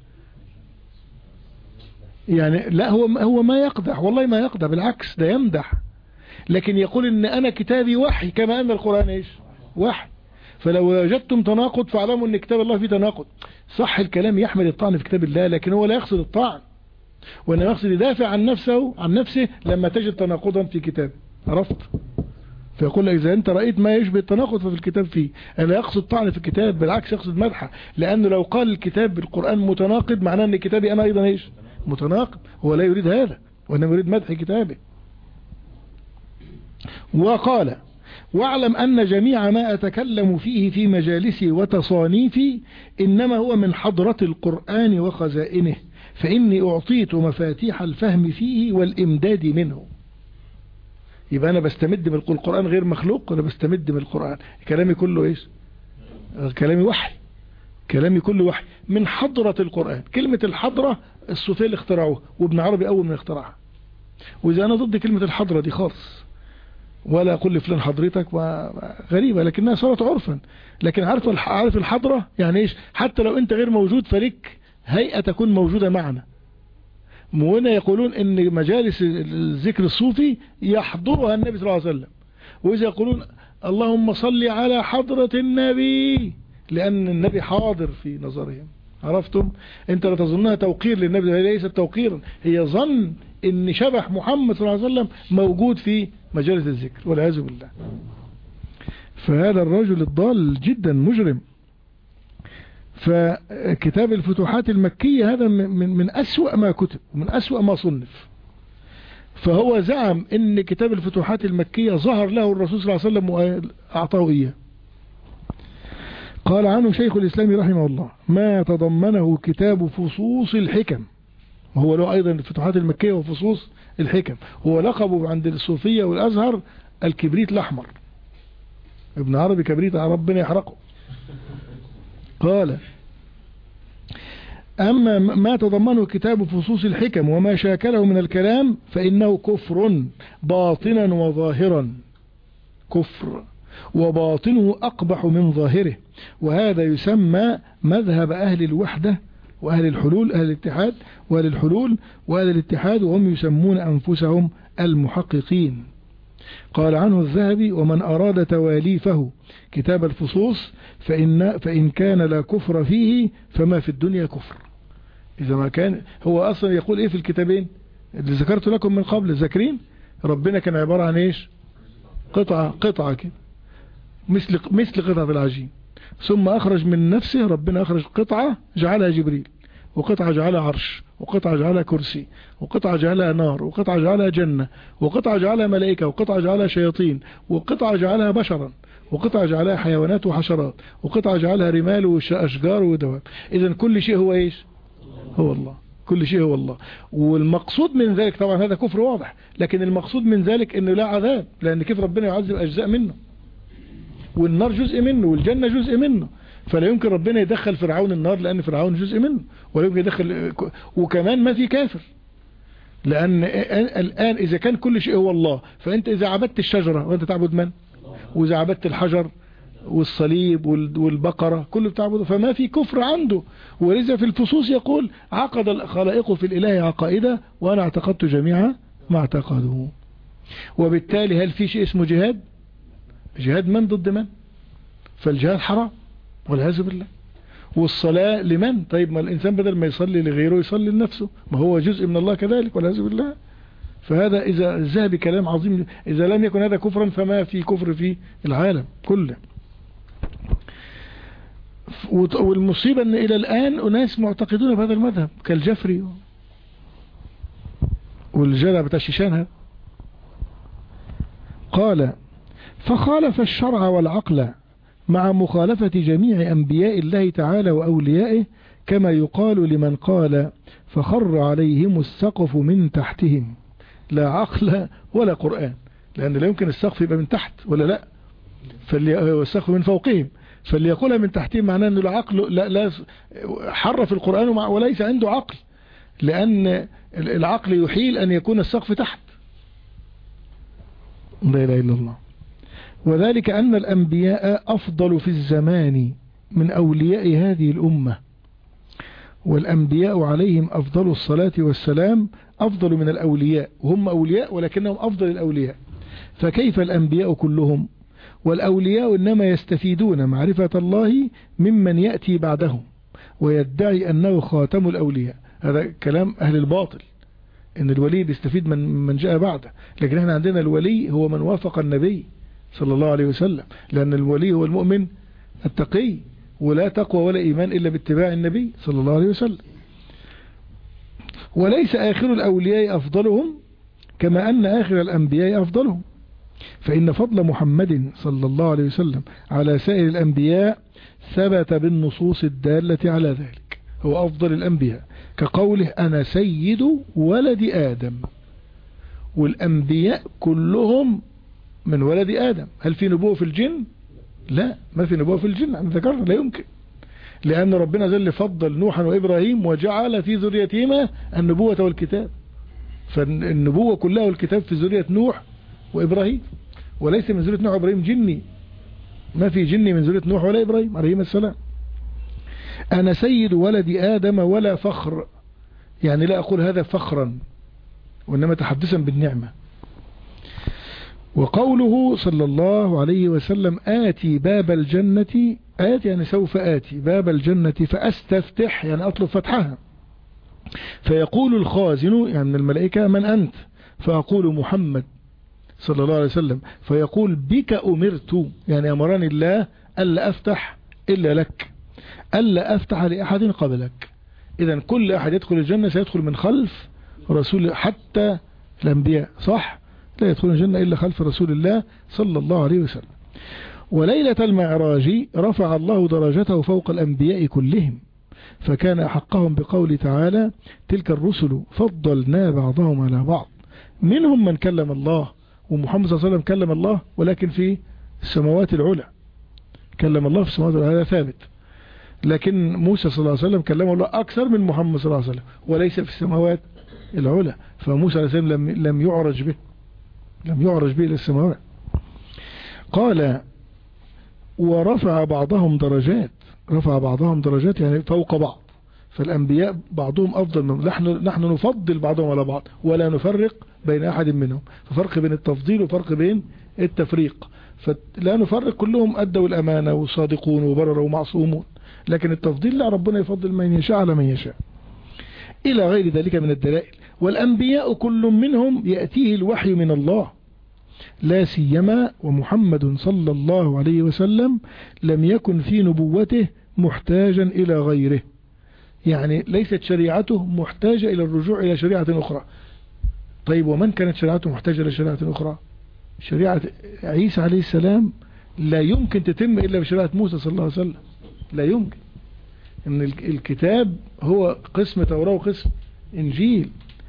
يعني لا، هو هو ما يقدح، والله ما يقدح، بالعكس ده يمدح، لكن يقول ان انا كتابي وحي كما ان القرآن ايش؟ وحي. فلو وجدتم تناقض فاعلموا ان كتاب الله فيه تناقض. صح الكلام يحمل الطعن في كتاب الله، لكن هو لا يقصد الطعن، وانما يقصد يدافع عن نفسه عن نفسه لما تجد تناقضا في كتابه. عرفت؟ فيقول لك إذا أنت رأيت ما يشبه التناقض ففي الكتاب فيه. أنا يقصد طعن في الكتاب، بالعكس يقصد مدحه، لأنه لو قال الكتاب بالقرآن متناقض معناه أن كتابي أنا أيضا إيش؟ متناقض. هو لا يريد هذا، وإنما يريد مدح كتابه. وقال: واعلم أن جميع ما أتكلم فيه في مجالسي وتصانيفي إنما هو من حضرة القرآن وخزائنه، فإني أعطيت مفاتيح الفهم فيه والإمداد منه. يبقى أنا بستمد من القرآن، غير مخلوق، أنا بستمد من القرآن. كلامي كله إيش؟ كلامي وحي، كلامي كله وحي من حضرة القرآن. كلمة الحضرة الصوفية اللي اخترعوها، وابن عربي أول من اخترعها. وإذا أنا ضد كلمة الحضرة دي خالص، ولا أقول لفلان حضرتك، غريبة لكنها صارت عرفا. لكن عارف عارف الحضرة يعني إيش؟ حتى لو أنت غير موجود فلك هيئة تكون موجودة معنا. وهنا يقولون ان مجالس الذكر الصوفي يحضرها النبي صلى الله عليه وسلم، وإذا يقولون اللهم صل على حضرة النبي لأن النبي حاضر في نظرهم. عرفتم؟ انت لا تظنها توقير للنبي، هي ليست توقيرا، هي ظن ان شبح محمد صلى الله عليه وسلم موجود في مجالس الذكر، والعياذ بالله. فهذا الرجل الضال جدا مجرم. فكتاب الفتوحات المكية هذا من من أسوأ ما كتب ومن أسوأ ما صنف. فهو زعم ان كتاب الفتوحات المكية ظهر له الرسول صلى الله عليه وسلم وأعطاه إياه. قال عنه شيخ الإسلام رحمه الله: ما تضمنه كتاب فصوص الحكم، وهو له أيضا الفتوحات المكية وفصوص الحكم، هو لقبه عند الصوفية والأزهر الكبريت الأحمر. ابن عربي كبريت ربنا يحرقه. قال: أما ما تضمنه كتاب فصوص الحكم وما شاكله من الكلام فإنه كفر باطنا وظاهرا، كفر وباطنه أقبح من ظاهره، وهذا يسمى مذهب أهل الوحدة وأهل الحلول، أهل الاتحاد وأهل الحلول وأهل الاتحاد، وهم يسمون أنفسهم المحققين. قال عنه الذهبي: ومن أراد تواليفه كتاب الفصوص فإن, فإن كان لا كفر فيه فما في الدنيا كفر. إذا ما كان هو أصلا يقول إيه في الكتابين اللي ذكرت لكم من قبل، الذاكرين ربنا كان عبارة عن إيش؟ قطعة قطعة كده، مثل مثل قطعة العجين، ثم أخرج من نفسه ربنا أخرج قطعة جعلها جبريل، وقطعة جعلها عرش، وقطعة جعلها كرسي، وقطعة جعلها نار، وقطعة جعلها جنة، وقطعة جعلها ملائكة، وقطعة جعلها شياطين، وقطعة جعلها بشرا، وقطعة جعلها حيوانات وحشرات، وقطعة جعلها رمال وأشجار ودواب. إذن كل شيء هو إيش؟ هو الله. كل شيء هو الله. والمقصود من ذلك طبعا هذا كفر واضح، لكن المقصود من ذلك انه لا عذاب، لان كيف ربنا يعذب اجزاء منه؟ والنار جزء منه والجنة جزء منه، فلا يمكن ربنا يدخل فرعون النار لأن فرعون جزء منه، ولا يمكن يدخل. وكمان ما في كافر، لأن الآن إذا كان كل شيء هو الله، فأنت إذا عبدت الشجرة وأنت تعبد من؟ وإذا عبدت الحجر والصليب والبقرة كله بتعبده، فما في كفر عنده. ولذا في الفصوص يقول عقد الخلائق في الإله عقائده وأنا اعتقدت جميعا ما اعتقدوه. وبالتالي هل في شيء اسمه جهاد؟ جهاد من ضد من؟ فالجهاد حرام والعياذ بالله. والصلاة لمن؟ طيب ما الإنسان بدل ما يصلي لغيره يصلي لنفسه، ما هو جزء من الله كذلك والعياذ بالله. فهذا إذا ذهب كلام عظيم، إذا لم يكن هذا كفرا فما في كفر في العالم كله. والمصيبة أن إلى الآن أناس معتقدون بهذا المذهب كالجفري والجدع بتاع الشيشان هذا. قال فخالف الشرع والعقل مع مخالفة جميع أنبياء الله تعالى وأوليائه، كما يقال لمن قال فخر عليهم السقف من تحتهم، لا عقل ولا قرآن، لأن لا يمكن السقف يبقى من تحت ولا لا، فالسقف من فوقهم، فاللي يقولها من تحتهم معناه أنه العقل لا, لا حرف القرآن وليس عنده عقل، لأن العقل يحيل أن يكون السقف تحت. لا إله إلا الله. وذلك أن الأنبياء أفضل في الزمان من أولياء هذه الأمة، والأنبياء عليهم أفضل الصلاة والسلام أفضل من الأولياء، وهم أولياء ولكنهم أفضل الأولياء، فكيف الأنبياء كلهم؟ والأولياء إنما يستفيدون معرفة الله ممن يأتي بعدهم ويدعي أنه خاتم الأولياء. هذا كلام أهل الباطل، إن الولي بيستفيد من من جاء بعده، لكن احنا عندنا الولي هو من وافق النبي صلى الله عليه وسلم، لأن الولي هو المؤمن التقي، ولا تقوى ولا إيمان إلا باتباع النبي صلى الله عليه وسلم. وليس آخر الأولياء أفضلهم كما أن آخر الأنبياء أفضلهم، فإن فضل محمد صلى الله عليه وسلم على سائر الأنبياء ثبت بالنصوص الدالة على ذلك، هو أفضل الأنبياء، كقوله أنا سيد ولد آدم، والأنبياء كلهم من ولد آدم. هل في نبوة في الجن؟ لا، ما في نبوة في الجن، احنا ذكرنا لا يمكن، لأن ربنا جل فضل نوحا وإبراهيم وجعل في ذريتهما النبوة والكتاب، فالنبوة كلها والكتاب في ذرية نوح وإبراهيم، وليس من ذرية نوح وإبراهيم جني، ما في جني من ذرية نوح ولا إبراهيم عليهما السلام. أنا سيد ولد آدم ولا فخر، يعني لا أقول هذا فخرا وإنما تحدثا بالنعمة. وقوله صلى الله عليه وسلم آتي باب الجنة، آتي يعني سوف آتي باب الجنة فأستفتح يعني أطلب فتحها، فيقول الخازن يعني من الملائكة من أنت؟ فأقول محمد صلى الله عليه وسلم، فيقول بك أمرت، يعني أمرني الله ألا أفتح إلا لك، ألا أفتح لأحد قبلك. إذن كل أحد يدخل الجنة سيدخل من خلف رسول، حتى الأنبياء صح لا يدخل الجنة إلا خلف رسول الله صلى الله عليه وسلم. وليلة المعراج رفع الله درجته فوق الأنبياء كلهم، فكان أحقهم بقول تعالى تلك الرسل فضلنا بعضهم على بعض، منهم من كلم الله، ومحمد صلى الله عليه وسلم كلم الله ولكن في السماوات العلى، كلم الله في السماوات العلى، هذا ثابت. لكن موسى صلى الله عليه وسلم كلمه الله أكثر من محمد صلى الله عليه وسلم وليس في السماوات العلى، فموسى عليه السلام لم, لم يعرج به لم يعرج به إلى السماوات. قال ورفع بعضهم درجات، رفع بعضهم درجات يعني فوق بعض، فالأنبياء بعضهم أفضل منهم، نحن, نحن نفضل بعضهم على بعض ولا نفرق بين أحد منهم، ففرق بين التفضيل وفرق بين التفريق، فلا نفرق، كلهم أدوا الأمانة وصادقون وبرروا ومعصومون، لكن التفضيل لا، ربنا يفضل من يشاء على من يشاء إلى غير ذلك من الدلائل. والأنبياء كل منهم يأتيه الوحي من الله، لا سيما ومحمد صلى الله عليه وسلم لم يكن في نبوته محتاجا إلى غيره، يعني ليست شريعته محتاجة إلى الرجوع إلى شريعة أخرى. طيب ومن كانت شريعته محتاجة إلى شريعة أخرى؟ شريعة عيسى عليه السلام لا يمكن تتم إلا بشريعة موسى صلى الله عليه وسلم، لا يمكن. إن الكتاب هو قسم توراة وقسم إنجيل،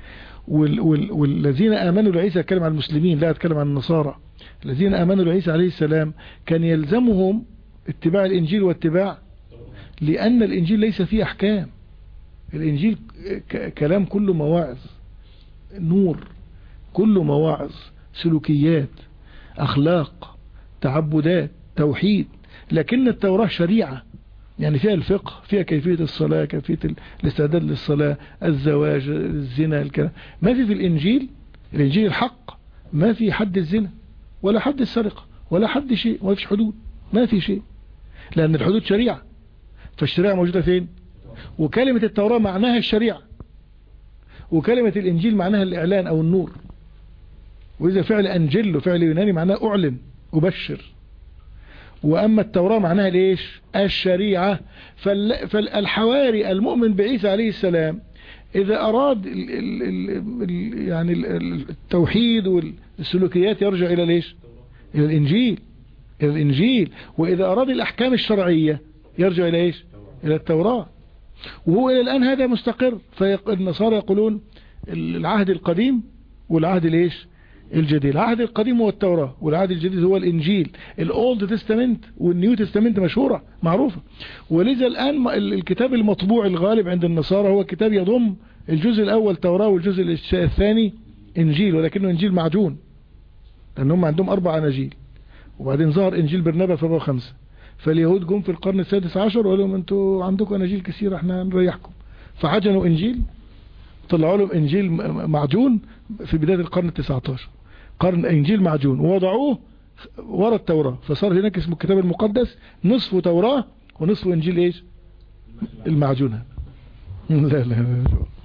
وال وال والذين آمنوا لعيسى، أتكلم عن المسلمين لا أتكلم عن النصارى. الذين آمنوا لعيسى عليه السلام كان يلزمهم اتباع الإنجيل واتباع، لأن الإنجيل ليس فيه أحكام. الإنجيل كلام كله مواعظ، نور، كله مواعظ، سلوكيات، أخلاق، تعبدات، توحيد. لكن التوراة شريعة، يعني فيها الفقه، فيها كيفية الصلاة، كيفية الاستعداد للصلاة، الزواج، الزنا، الكلام. ما في في الإنجيل، الإنجيل الحق، ما في حد الزنا ولا حد السرقة ولا حد شيء، ما فيش حدود، ما في شيء، لأن الحدود شريعة. فالشريعة موجودة فين؟ وكلمة التوراة معناها الشريعة، وكلمة الإنجيل معناها الإعلان أو النور. وإذا فعل أنجل فعل يوناني معناه أعلن، أبشر. وأما التوراة معناها ليش؟ الشريعة. فالحواري المؤمن بعيسى عليه السلام إذا أراد ال ال ال يعني التوحيد والسلوكيات يرجع إلى ليش؟ إلى الإنجيل، إلى الإنجيل. وإذا أراد الأحكام الشرعية يرجع إلى إيش؟ إلى التوراة. وهو إلى الآن هذا مستقر. فالنصارى يقولون العهد القديم والعهد ليش؟ الجديد. العهد القديم هو التوراة، والعهد الجديد هو الإنجيل. الأولد تستمنت والنيو تستمنت مشهورة معروفة. ولذا الآن الكتاب المطبوع الغالب عند النصارى هو كتاب يضم الجزء الأول توراة والجزء الثاني إنجيل، ولكنه إنجيل معجون، لأنهم عندهم أربع أناجيل. وبعدين ظهر إنجيل برنابا فبقوا خمسة. فاليهود جم في القرن السادس عشر وقالوا لهم انتوا عندكم أناجيل كثيرة، احنا نريحكم. فعجنوا إنجيل، طلعوا لهم إنجيل معجون في بداية القرن التاسع عشر، قرن إنجيل معجون، ووضعوه ورا التوراة. فصار هناك اسمه الكتاب المقدس، نصفه توراة ونصفه إنجيل إيش؟ المعجون. لا لا لا.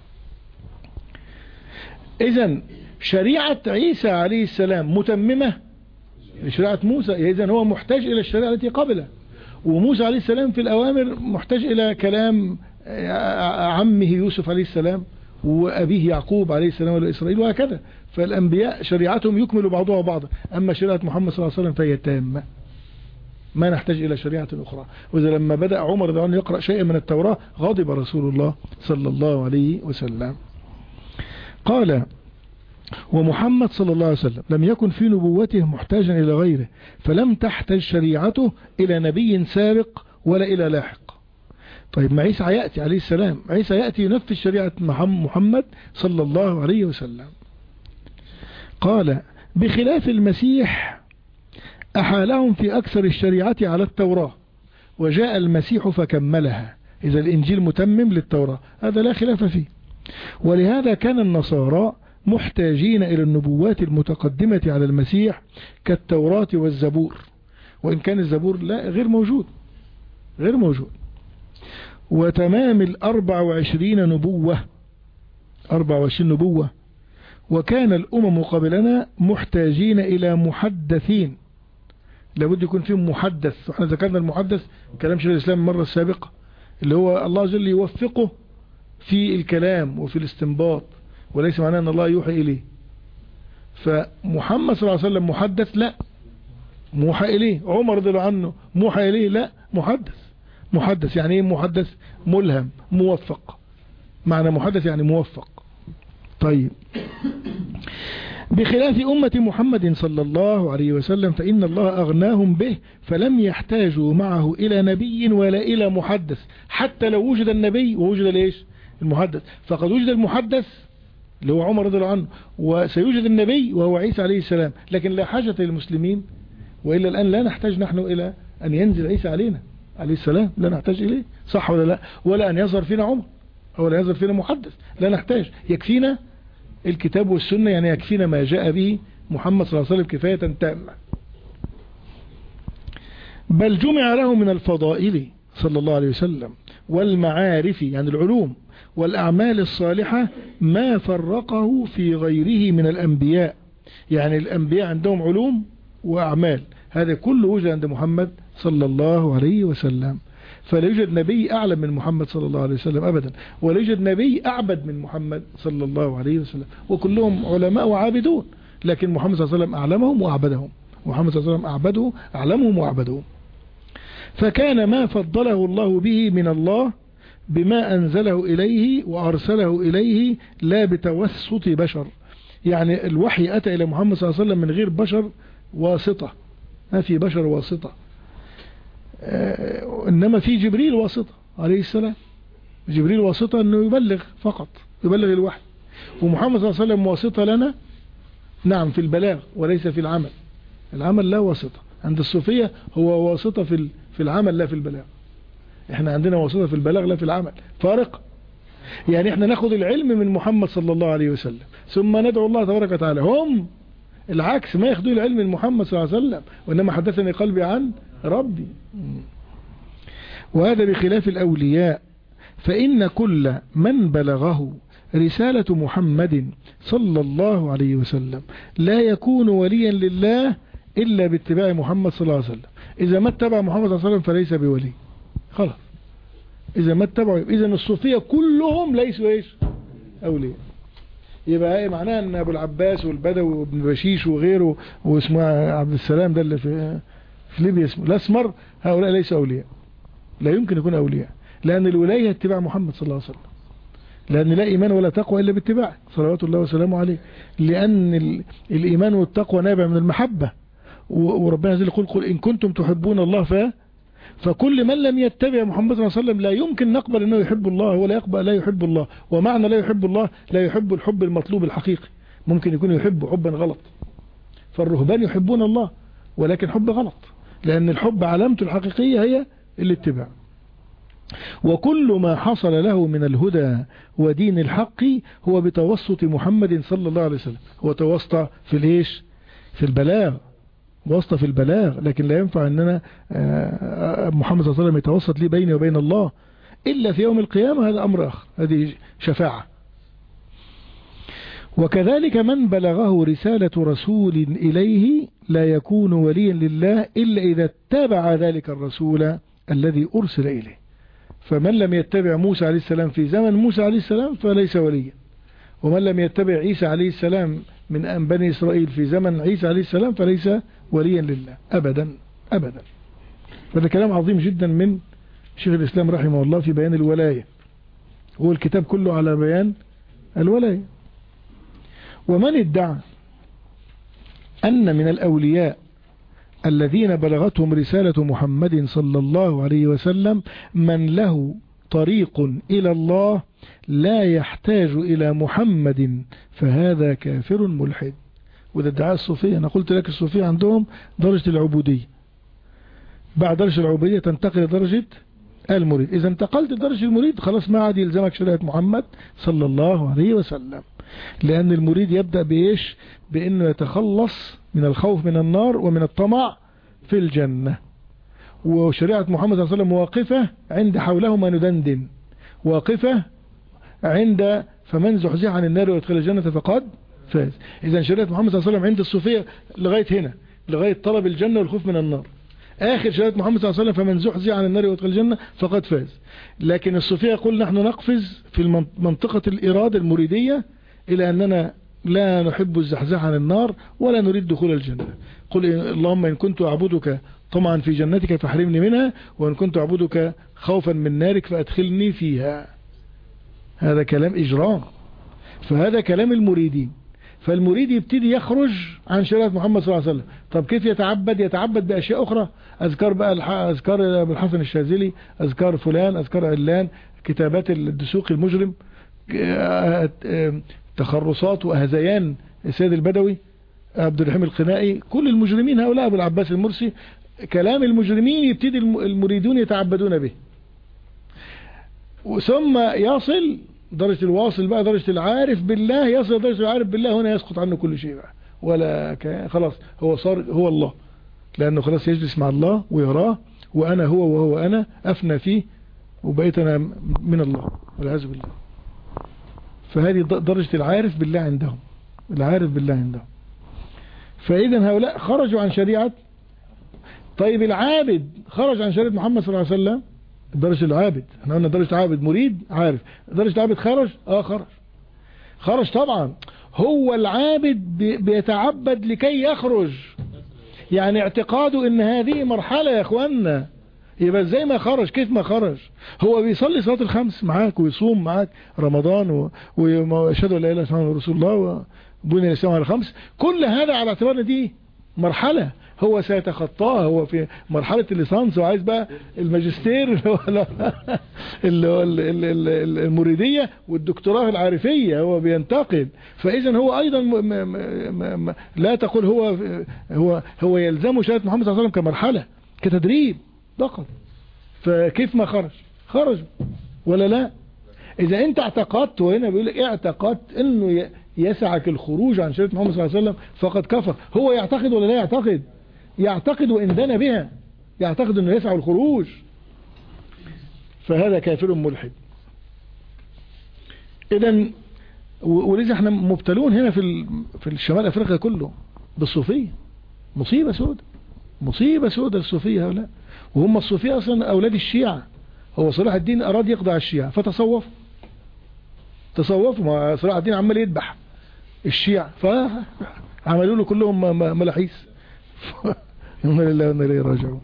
إذن شريعة عيسى عليه السلام متممة لشريعة موسى، إذن هو محتاج إلى الشريعة التي قبلها. وموسى عليه السلام في الأوامر محتاج إلى كلام عمه يوسف عليه السلام وأبيه يعقوب عليه السلام والإسرائيل وهكذا. فالأنبياء شريعتهم يكمل بعضها بعضا. أما شريعة محمد صلى الله عليه وسلم فهي تامة، ما نحتاج إلى شريعة أخرى. وإذا لما بدأ عمر رضي الله عنه يقرأ شيئا من التوراة غضب رسول الله صلى الله عليه وسلم. قال: ومحمد صلى الله عليه وسلم لم يكن في نبوته محتاجا إلى غيره، فلم تحتج شريعته إلى نبي سابق ولا إلى لاحق. طيب ما عيسى يأتي عليه السلام، عيسى يأتي ينفذ شريعة محمد صلى الله عليه وسلم. قال: بخلاف المسيح أحالهم في أكثر الشريعة على التوراة، وجاء المسيح فكملها. إذا الإنجيل متمم للتوراة، هذا لا خلاف فيه. ولهذا كان النصارى محتاجين إلى النبوات المتقدمة على المسيح كالتوراة والزبور، وإن كان الزبور لا غير موجود غير موجود وتمام الأربع وعشرين نبوة أربع وعشرين نبوة. وكان الأمم قبلنا محتاجين إلى محدثين، لابد يكون فيهم محدث. وإحنا ذكرنا المحدث كلام شيخ الإسلام المرة السابقة، اللي هو الله جل يوفقه في الكلام وفي الاستنباط، وليس معناه أن الله يوحي إليه. فمحمد صلى الله عليه وسلم محدث؟ لا. موحى إليه. عمر رضي الله عنه موحى إليه؟ لا. محدث. محدث يعني ايه محدث؟ ملهم، موفق. معنى محدث يعني موفق. طيب، بخلاف أمة محمد صلى الله عليه وسلم فإن الله أغناهم به، فلم يحتاجوا معه إلى نبي ولا إلى محدث، حتى لو وجد النبي ووجد ليش المحدث. فقد وجد المحدث اللي هو عمر رضي الله عنه، وسيوجد النبي وهو عيسى عليه السلام، لكن لا حاجة للمسلمين. وإلا الآن لا نحتاج نحن إلى أن ينزل عيسى علينا عليه السلام، لا نحتاج إليه، صح ولا لا؟ ولا أن يظهر فينا عمر أو لا يظهر فينا محدث، لا نحتاج. يكفينا الكتاب والسنة، يعني يكفينا ما جاء به محمد صلى الله عليه وسلم كفاية تامة. بل جمع له من الفضائل صلى الله عليه وسلم والمعارف، يعني العلوم والأعمال الصالحة، ما فرقه في غيره من الأنبياء. يعني الأنبياء عندهم علوم وأعمال، هذا كله وجد عند محمد صلى الله عليه وسلم. فلا يوجد نبي أعلم من محمد صلى الله عليه وسلم أبدا، ولا يوجد نبي أعبد من محمد صلى الله عليه وسلم، وكلهم علماء وعابدون، لكن محمد صلى الله عليه وسلم أعلمهم وأعبدهم. محمد صلى الله عليه وسلم أعبده أعلمهم وأعبدهم. فكان ما فضله الله به من الله بما أنزله إليه وأرسله إليه لا بتوسط بشر. يعني الوحي أتى إلى محمد صلى الله عليه وسلم من غير بشر واسطة، ما في بشر واسطة، إنما في جبريل واسطة عليه السلام. جبريل واسطة أنه يبلغ فقط، يبلغ الوحي، ومحمد صلى الله عليه وسلم واسطة لنا نعم في البلاغ وليس في العمل. العمل لا واسطة عند الصوفية، هو واسطة في في العمل لا في البلاغ. احنا عندنا واسطة في البلاغ لا في العمل، فارق. يعني احنا ناخذ العلم من محمد صلى الله عليه وسلم ثم ندعو الله تبارك وتعالى. هم العكس، ما ياخذوا العلم من محمد صلى الله عليه وسلم، وإنما حدثني قلبي عن ربي. وهذا بخلاف الأولياء، فإن كل من بلغه رسالة محمد صلى الله عليه وسلم لا يكون وليا لله إلا باتباع محمد صلى الله عليه وسلم. إذا ما اتبع محمد صلى الله عليه وسلم فليس بولي، خلاص. إذا ما اتبعوا، إذا الصوفية كلهم ليسوا إيش؟ أولياء. يبقى ايه معناها ان ابو العباس والبدوي وابن بشيش وغيره واسمه عبد السلام ده اللي في في ليبيا اسمه الاسمر، هؤلاء ليسوا اولياء، لا يمكن يكون اولياء، لان الولايه اتباع محمد صلى الله عليه وسلم، لان لا ايمان ولا تقوى الا باتباعه صلوات الله وسلامه عليه، لان الايمان والتقوى نابع من المحبه، وربنا عز وجل يقول قل ان كنتم تحبون الله ف فكل من لم يتبع محمد صلى الله عليه وسلم لا يمكن نقبل انه يحب الله ولا يقبل لا يحب الله. ومعنى لا يحب الله لا يحب الحب المطلوب الحقيقي، ممكن يكون يحب حبا غلط. فالرهبان يحبون الله ولكن حب غلط، لان الحب علامته الحقيقية هي الاتباع. وكل ما حصل له من الهدى ودين الحق هو بتوسط محمد صلى الله عليه وسلم. هو توسط في الايش؟ في البلاغ، واسطة في البلاغ، لكن لا ينفع أننا محمد صلى الله عليه وسلم يتوسط لي بيني وبين الله إلا في يوم القيامة، هذا أمر آخر، هذه شفاعة. وكذلك من بلغه رسالة رسول إليه لا يكون وليا لله إلا إذا اتبع ذلك الرسول الذي أرسل إليه. فمن لم يتبع موسى عليه السلام في زمن موسى عليه السلام فليس وليا، ومن لم يتبع عيسى عليه السلام من أن بني إسرائيل في زمن عيسى عليه السلام فليس وليا لله أبدا أبدا. هذا كلام عظيم جدا من شيخ الإسلام رحمه الله في بيان الولاية، هو الكتاب كله على بيان الولاية. ومن ادعى أن من الأولياء الذين بلغتهم رسالة محمد صلى الله عليه وسلم من له طريق إلى الله لا يحتاج إلى محمد فهذا كافر ملحد. وده ادعاء الصوفية. أنا قلت لك الصوفية عندهم درجة العبودية، بعد درجة العبودية تنتقل لدرجة المريد. إذا انتقلت لدرجة المريد خلاص ما عاد يلزمك شريعة محمد صلى الله عليه وسلم، لأن المريد يبدأ بإيش؟ بأنه يتخلص من الخوف من النار ومن الطمع في الجنة. وشريعة محمد صلى الله عليه وسلم واقفة عند حوله ما ندندن، واقفة عند فمن زحزح عن النار ويدخل الجنة فقد فاز. إذا شريعة محمد صلى الله عليه وسلم عند الصوفية لغاية هنا، لغاية طلب الجنة والخوف من النار. آخر شريعة محمد صلى الله عليه وسلم فمن زحزح عن النار ويدخل الجنة فقد فاز. لكن الصوفية يقول نحن نقفز في منطقة الإرادة المريدية إلى أننا لا نحب الزحزح عن النار ولا نريد دخول الجنة. قل اللهم إن كنت أعبدك طمعا في جنتك فاحرمني منها، وإن كنت أعبدك خوفا من نارك فأدخلني فيها. هذا كلام إجرام، فهذا كلام المريدين. فالمريد يبتدي يخرج عن شريعة محمد صلى الله عليه وسلم. طب كيف يتعبد؟ يتعبد بأشياء أخرى، أذكار بقى أذكار أبو الحسن الشاذلي، أذكار فلان، أذكار علان، كتابات الدسوقي المجرم، تخرصات وهذيان السيد البدوي، عبد الرحيم القنائي، كل المجرمين هؤلاء، أبو العباس المرسي، كلام المجرمين يبتدي المريدون يتعبدون به. ثم يصل درجة الواصل بقى، درجة العارف بالله، يصل درجة العارف بالله، هنا يسقط عنه كل شيء بقى، ولا خلاص هو صار هو الله، لأنه خلاص يجلس مع الله ويراه، وأنا هو وهو أنا، أفنى فيه وبقيت أنا من الله والعياذ بالله. فهذه درجة العارف بالله عندهم، العارف بالله عندهم. فإذا هؤلاء خرجوا عن شريعة. طيب العابد خرج عن شريعة محمد صلى الله عليه وسلم، درجة العابد، احنا قلنا درجة عابد مريد عارف، درجة العابد خرج اه خرج خرج طبعا. هو العابد بيتعبد لكي يخرج، يعني اعتقاده ان هذه مرحلة يا اخوانا، يبقى زي ما خرج كيف ما خرج، هو بيصلي صلاة الخمس معاك ويصوم معاك رمضان ويشهد لا اله الا الله رسول الله وبني الاسلام على الخمس، كل هذا على اعتبار ان دي مرحلة هو سيتخطاها، هو في مرحلة الليسانس وعايز بقى الماجستير اللي هو المريدية والدكتوراه العارفية، هو بينتقل. فإذا هو أيضا م م م لا تقول هو هو هو يلزم شهادة محمد صلى الله عليه وسلم كمرحلة كتدريب فقط. فكيف ما خرج خرج ولا لا؟ إذا أنت اعتقدت، وهنا بيقول لك اعتقدت إنه يسعك الخروج عن شهادة محمد صلى الله عليه وسلم فقد كفر. هو يعتقد ولا لا يعتقد؟ يعتقد وإن دنا بها، يعتقد إنه يسع الخروج، فهذا كافر ملحد. إذن ولذا احنا مبتلون هنا في في الشمال أفريقيا كله بالصوفية، مصيبة سودة، مصيبة سودة الصوفية هؤلاء. وهم الصوفية أصلا أولاد الشيعة. هو صلاح الدين أراد يقضي على الشيعة فتصوف تصوف ما صلاح الدين عمال يذبح الشيعة فعملوا له كلهم ملاحيس. إنا لله وإنا إليه راجعون.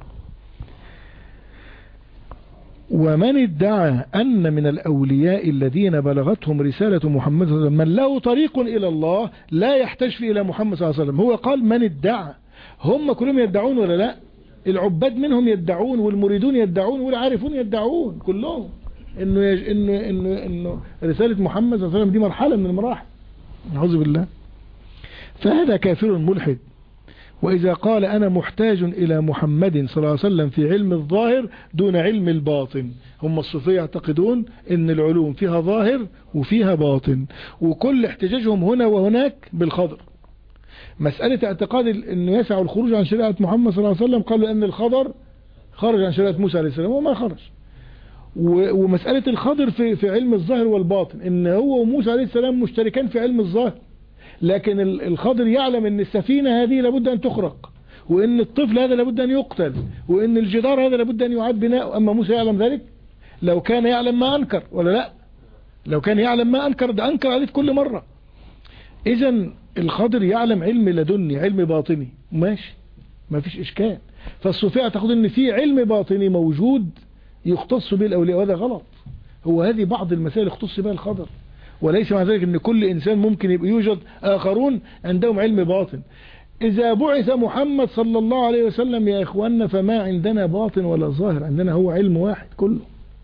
ومن ادعى أن من الأولياء الذين بلغتهم رسالة محمد صلى الله عليه وسلم من له طريق إلى الله لا يحتاج فيه إلى محمد صلى الله عليه وسلم. هو قال من ادعى، هم كلهم يدعون ولا لا؟ العباد منهم يدعون والمريدون يدعون والعارفون يدعون كلهم إنه يج... إنه إنه إنه رسالة محمد صلى الله عليه وسلم دي مرحلة من المراحل. نعوذ بالله. فهذا كافر ملحد. وإذا قال أنا محتاج إلى محمد صلى الله عليه وسلم في علم الظاهر دون علم الباطن. هم الصوفية يعتقدون أن العلوم فيها ظاهر وفيها باطن، وكل احتجاجهم هنا وهناك بالخضر. مسألة اعتقاد أنه يسع الخروج عن شريعة محمد صلى الله عليه وسلم، قالوا أن الخضر خرج عن شريعة موسى عليه السلام وما خرج. ومسألة الخضر في, في علم الظاهر والباطن، أن هو وموسى عليه السلام مشتركان في علم الظاهر، لكن الخضر يعلم ان السفينة هذه لابد ان تخرق، وان الطفل هذا لابد ان يقتل، وان الجدار هذا لابد ان يعاد بناء. اما موسى يعلم ذلك؟ لو كان يعلم ما انكر ولا لا؟ لو كان يعلم ما انكر ده انكر عليه في كل مرة. اذا الخضر يعلم علم لدني، علم باطني، ماشي ما فيش اشكال. فالصوفية اعتقد ان في علم باطني موجود يختص به الاولياء، وهذا غلط. هو هذه بعض المسائل يختص بها الخضر، وليس مع ذلك ان كل انسان ممكن يبقى يوجد اخرون عندهم علم باطن. اذا بعث محمد صلى الله عليه وسلم يا اخواننا فما عندنا باطن ولا ظاهر، عندنا هو علم واحد كله،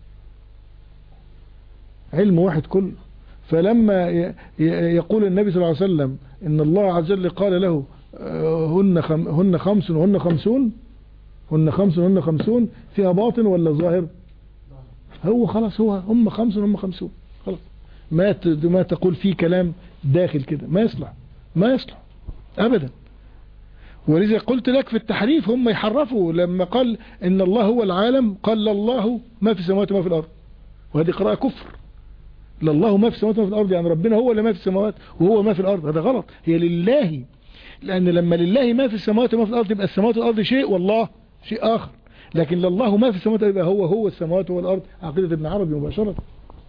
علم واحد كله. فلما يقول النبي صلى الله عليه وسلم ان الله عز وجل قال له هن خم هن خمس وهن خمسون هن خمس وهن خمسون، فيها باطن ولا ظاهر؟ هو خلاص هو هم خمس وهم خمسون خلاص. ما ما تقول فيه كلام داخل كده ما يصلح، ما يصلح ابدا. ولذا قلت لك في التحريف هم يحرفوا. لما قال ان الله هو العالم قال الله ما في السماوات وما في الارض، وهذه قراءة كفر. لله ما في السماوات وما في الارض، يعني ربنا هو اللي ما في السماوات وهو ما في الارض، هذا غلط. هي لله، لان لما لله ما في السماوات وما في الارض يبقى السماوات والارض شيء والله شيء اخر. لكن لله ما في السماوات يبقى هو هو السماوات والارض، عقيدة ابن عربي مباشرة.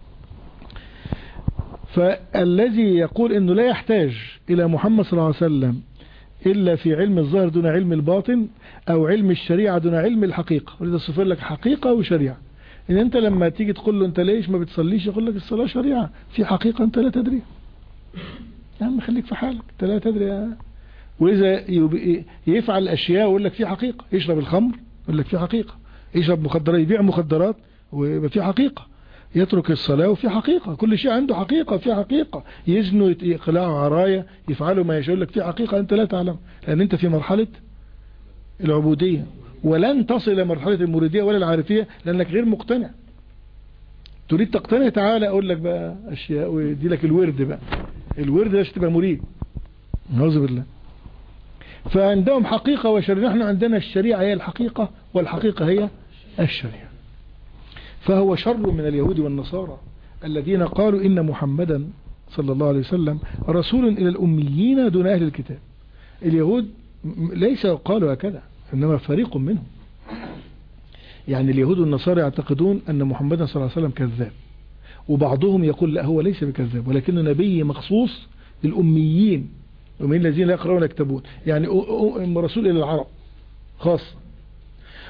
فالذي يقول انه لا يحتاج الى محمد صلى الله عليه وسلم الا في علم الظاهر دون علم الباطن، او علم الشريعة دون علم الحقيقة. ولذا الصفر لك حقيقة وشريعة. ان انت لما تيجي تقول له انت ليش ما بتصليش، يقول لك الصلاة شريعة، في حقيقة انت لا تدري. يا عم خليك في حالك، انت لا تدري. واذا يفعل الاشياء ويقول لك في حقيقة، يشرب الخمر يقول لك في حقيقة، يشرب مخدرات يبيع مخدرات ويبقى في حقيقة، يترك الصلاة وفي حقيقة، كل شيء عنده حقيقة في حقيقة، يزنوا يقلعوا عرايا يفعلوا ما يشاء، لك في حقيقة أنت لا تعلم، لأن أنت في مرحلة العبودية، ولن تصل إلى مرحلة المريدية ولا العارفية لأنك غير مقتنع. تريد تقتنع، تعالى أقول لك بقى أشياء ويدي لك الورد بقى، الورد ده تبقى مريد. نعوذ بالله. فعندهم حقيقة وشريعة، نحن عندنا الشريعة هي الحقيقة والحقيقة هي الشريعة. فهو شر من اليهود والنصارى الذين قالوا إن محمدا صلى الله عليه وسلم رسول إلى الأميين دون أهل الكتاب. اليهود ليس قالوا هكذا، إنما فريق منهم. يعني اليهود والنصارى يعتقدون أن محمدا صلى الله عليه وسلم كذاب، وبعضهم يقول لا هو ليس بكذاب ولكنه نبي مخصوص للأميين، ومن الذين لا يقرؤون ولا يكتبون، يعني رسول إلى العرب خاص.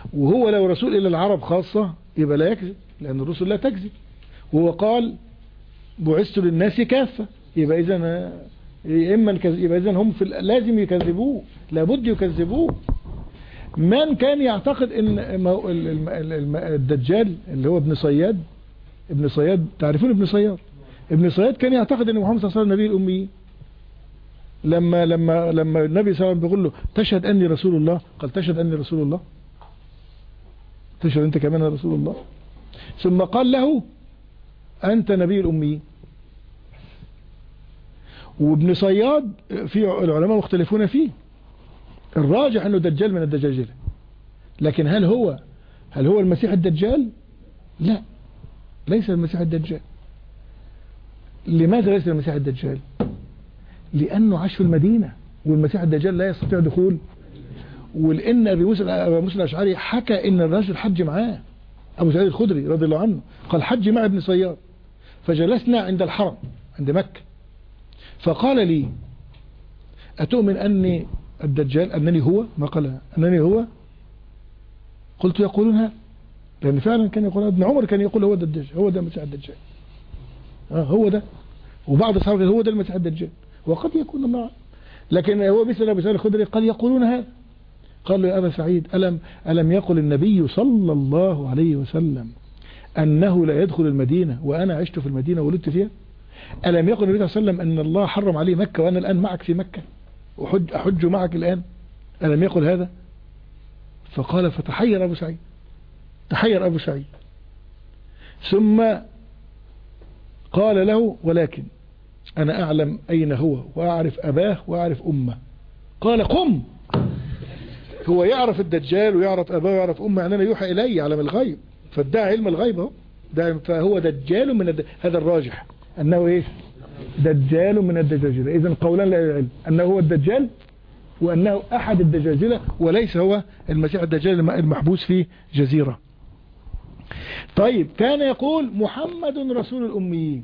وهو لو رسول إلى العرب خاصة يبقى لا يكذب، لأن الرسل لا تكذب. وهو قال بعثت للناس كافة، يبقى إذن إما الكذب، يبقى إذن هم في لازم يكذبوه، لابد يكذبوه. من كان يعتقد ان الدجال اللي هو ابن صياد، ابن صياد تعرفون ابن صياد؟ ابن صياد كان يعتقد ان محمد صلى الله عليه وسلم نبي الأمي. لما لما لما النبي صلى الله عليه وسلم بيقول له تشهد اني رسول الله، قال تشهد اني رسول الله، تشهد انت كمان رسول الله. ثم قال له انت نبي الأمي. وابن صياد في العلماء مختلفون فيه، الراجح انه دجال من الدجاجلة، لكن هل هو هل هو المسيح الدجال؟ لا، ليس المسيح الدجال. لماذا ليس المسيح الدجال؟ لأنه عاش في المدينة، والمسيح الدجال لا يستطيع دخول. ولأن أبي موسى أبي موسى الأشعري حكى إن الرجل حج معاه، أبو سعيد الخدري رضي الله عنه قال حج مع ابن صياد، فجلسنا عند الحرم عند مكة، فقال لي أتؤمن أني الدجال، أنني هو؟ ما قال أنني هو؟ قلت يقولونها، لأن فعلا كان يقول ابن عمر كان يقول هو ده الدجال، هو ده المسيح الدجال، آه هو ده. وبعض الصحابة هو ده المسيح الدجال، وقد يكون الله، لكن هو مثل أبو سعيد الخدري قال يقولون هذا. قال له يا أبا سعيد ألم ألم يقل النبي صلى الله عليه وسلم أنه لا يدخل المدينة وأنا عشت في المدينة وولدت فيها؟ ألم يقل النبي صلى الله عليه وسلم أن الله حرم عليه مكة وأنا الآن معك في مكة وحج أحج معك الآن؟ ألم يقل هذا؟ فقال فتحير أبو سعيد، تحير أبو سعيد، ثم قال له ولكن أنا أعلم أين هو وأعرف أباه وأعرف أمه. قال قم. هو يعرف الدجال ويعرف أباه ويعرف أمه، أننا يوحى إلي علم الغيب، فادعى علم الغيب اهو، فهو دجال من الد... هذا الراجح أنه إيه؟ دجال من الدجاجلة. إذن قولان للعلم أنه هو الدجال وأنه أحد الدجاجلة، وليس هو المسيح الدجال المحبوس في جزيرة. طيب كان يقول محمد رسول الأميين،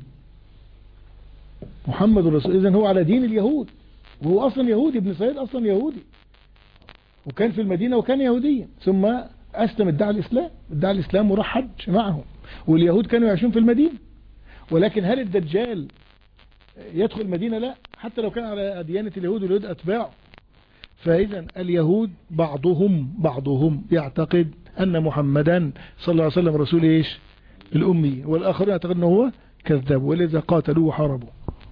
محمد رسول، إذن هو على دين اليهود، وهو أصلا يهودي، ابن صياد أصلا يهودي، وكان في المدينة وكان يهوديا، ثم أسلم ادعى الإسلام، ادعى الإسلام وراح حج معهم، واليهود كانوا يعيشون في المدينة. ولكن هل الدجال يدخل المدينة؟ لا، حتى لو كان على ديانة اليهود واليهود أتباعه. فإذا اليهود بعضهم بعضهم يعتقد أن محمدا صلى الله عليه وسلم رسول إيش؟ الأمي، والآخرون يعتقد أنه هو كذب، ولذا قاتلوا وحاربوا.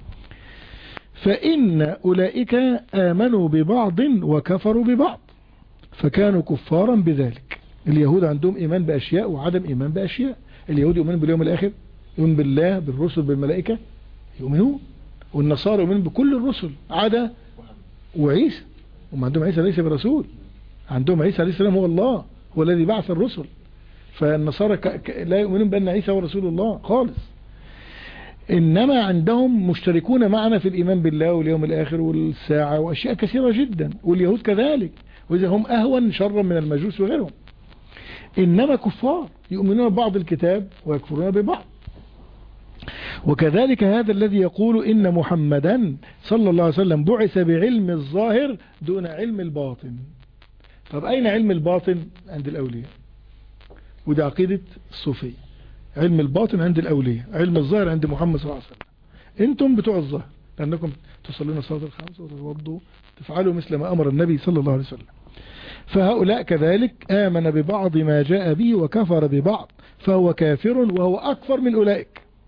فإن أولئك آمنوا ببعض وكفروا ببعض، فكانوا كفارا بذلك. اليهود عندهم إيمان بأشياء وعدم إيمان بأشياء. اليهود يؤمنون باليوم الآخر، يؤمن بالله بالرسل بالملائكة يؤمنون، والنصارى يؤمنون بكل الرسل عدا وعيسى، وما عندهم عيسى ليس برسول، عندهم عيسى عليه السلام هو الله، هو الذي بعث الرسل. فالنصارى ك... ك... لا يؤمنون بأن عيسى هو رسول الله خالص. إنما عندهم مشتركون معنا في الإيمان بالله واليوم الآخر والساعة وأشياء كثيرة جدا، واليهود كذلك، وإذا هم أهون شرا من المجوس وغيرهم. إنما كفار يؤمنون ببعض الكتاب ويكفرون ببعض. وكذلك هذا الذي يقول إن محمدا صلى الله عليه وسلم بعث بعلم الظاهر دون علم الباطن. طب أين علم الباطن؟ عند الأولياء، وده عقيدة الصوفية. علم الباطن عند الأولياء، علم الظاهر عند محمد صلى الله عليه وسلم. انتم بتوع الظاهر لأنكم تصلون الصلاة الخمس وتوضوا تفعلوا مثل ما أمر النبي صلى الله عليه وسلم. فهؤلاء كذلك آمن ببعض ما جاء به وكفر ببعض، فهو كافر وهو أكفر من أولئك،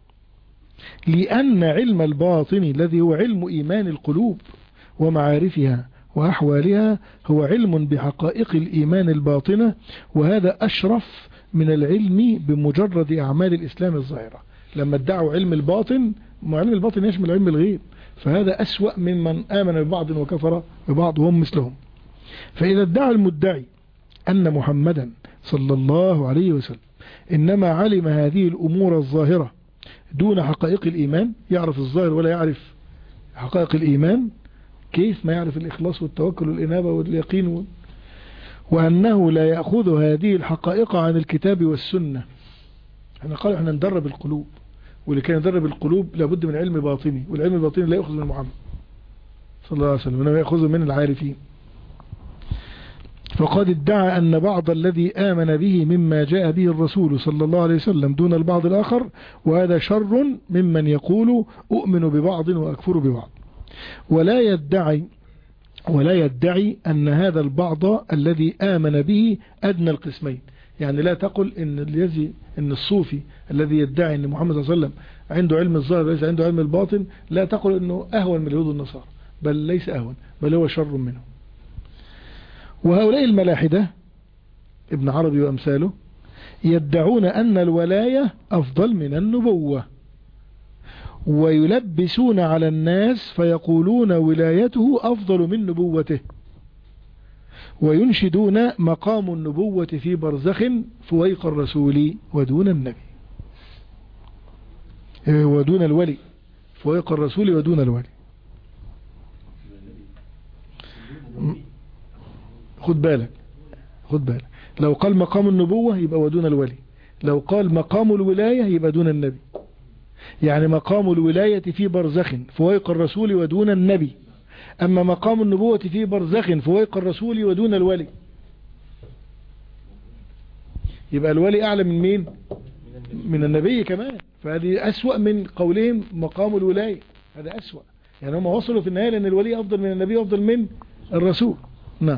لأن علم الباطن الذي هو علم إيمان القلوب ومعارفها وأحوالها هو علم بحقائق الإيمان الباطنة، وهذا أشرف من العلم بمجرد أعمال الإسلام الظاهرة. لما ادعوا علم الباطن، ما علم الباطن يشمل علم الغيب، فهذا أسوأ ممن آمن ببعض وكفر ببعض وهم مثلهم. فإذا ادعى المدعي أن محمدا صلى الله عليه وسلم إنما علم هذه الأمور الظاهرة دون حقائق الإيمان، يعرف الظاهر ولا يعرف حقائق الإيمان، كيف ما يعرف الإخلاص والتوكل والإنابة واليقين و... وأنه لا يأخذ هذه الحقائق عن الكتاب والسنة. احنا قالوا احنا ندرب القلوب، واللي كان يدرب القلوب لابد من علم باطني، والعلم الباطني لا يأخذ من محمد صلى الله عليه وسلم، إنما يأخذ من العارفين. فقد ادعى أن بعض الذي آمن به مما جاء به الرسول صلى الله عليه وسلم دون البعض الآخر، وهذا شر ممن يقول أؤمن ببعض وأكفر ببعض. ولا يدعي ولا يدعي أن هذا البعض الذي آمن به أدنى القسمين. يعني لا تقل إن الذي إن الصوفي الذي يدعي أن محمد صلى الله عليه وسلم عنده علم الظاهر وليس عنده علم الباطن، لا تقل إنه أهون من اليهود والنصارى، بل ليس أهون، بل هو شر منهم. وهؤلاء الملاحدة ابن عربي وأمثاله يدعون أن الولاية أفضل من النبوة، ويلبسون على الناس فيقولون ولايته أفضل من نبوته، وينشدون مقام النبوة في برزخ فويق الرسول ودون النبي ودون الولي، فويق الرسول ودون الولي. خد بالك خد بالك لو قال مقام النبوة يبقى ودون الولي، لو قال مقام الولاية يبقى دون النبي. يعني مقام الولاية في برزخ فويق الرسول ودون النبي، أما مقام النبوة في برزخ فويق الرسول ودون الولي، يبقى الولي أعلى من مين؟ من النبي كمان. فهذه أسوأ من قولهم مقام الولاية، هذا أسوأ. يعني هم وصلوا في النهاية لأن الولي أفضل من النبي أفضل من الرسول. نعم.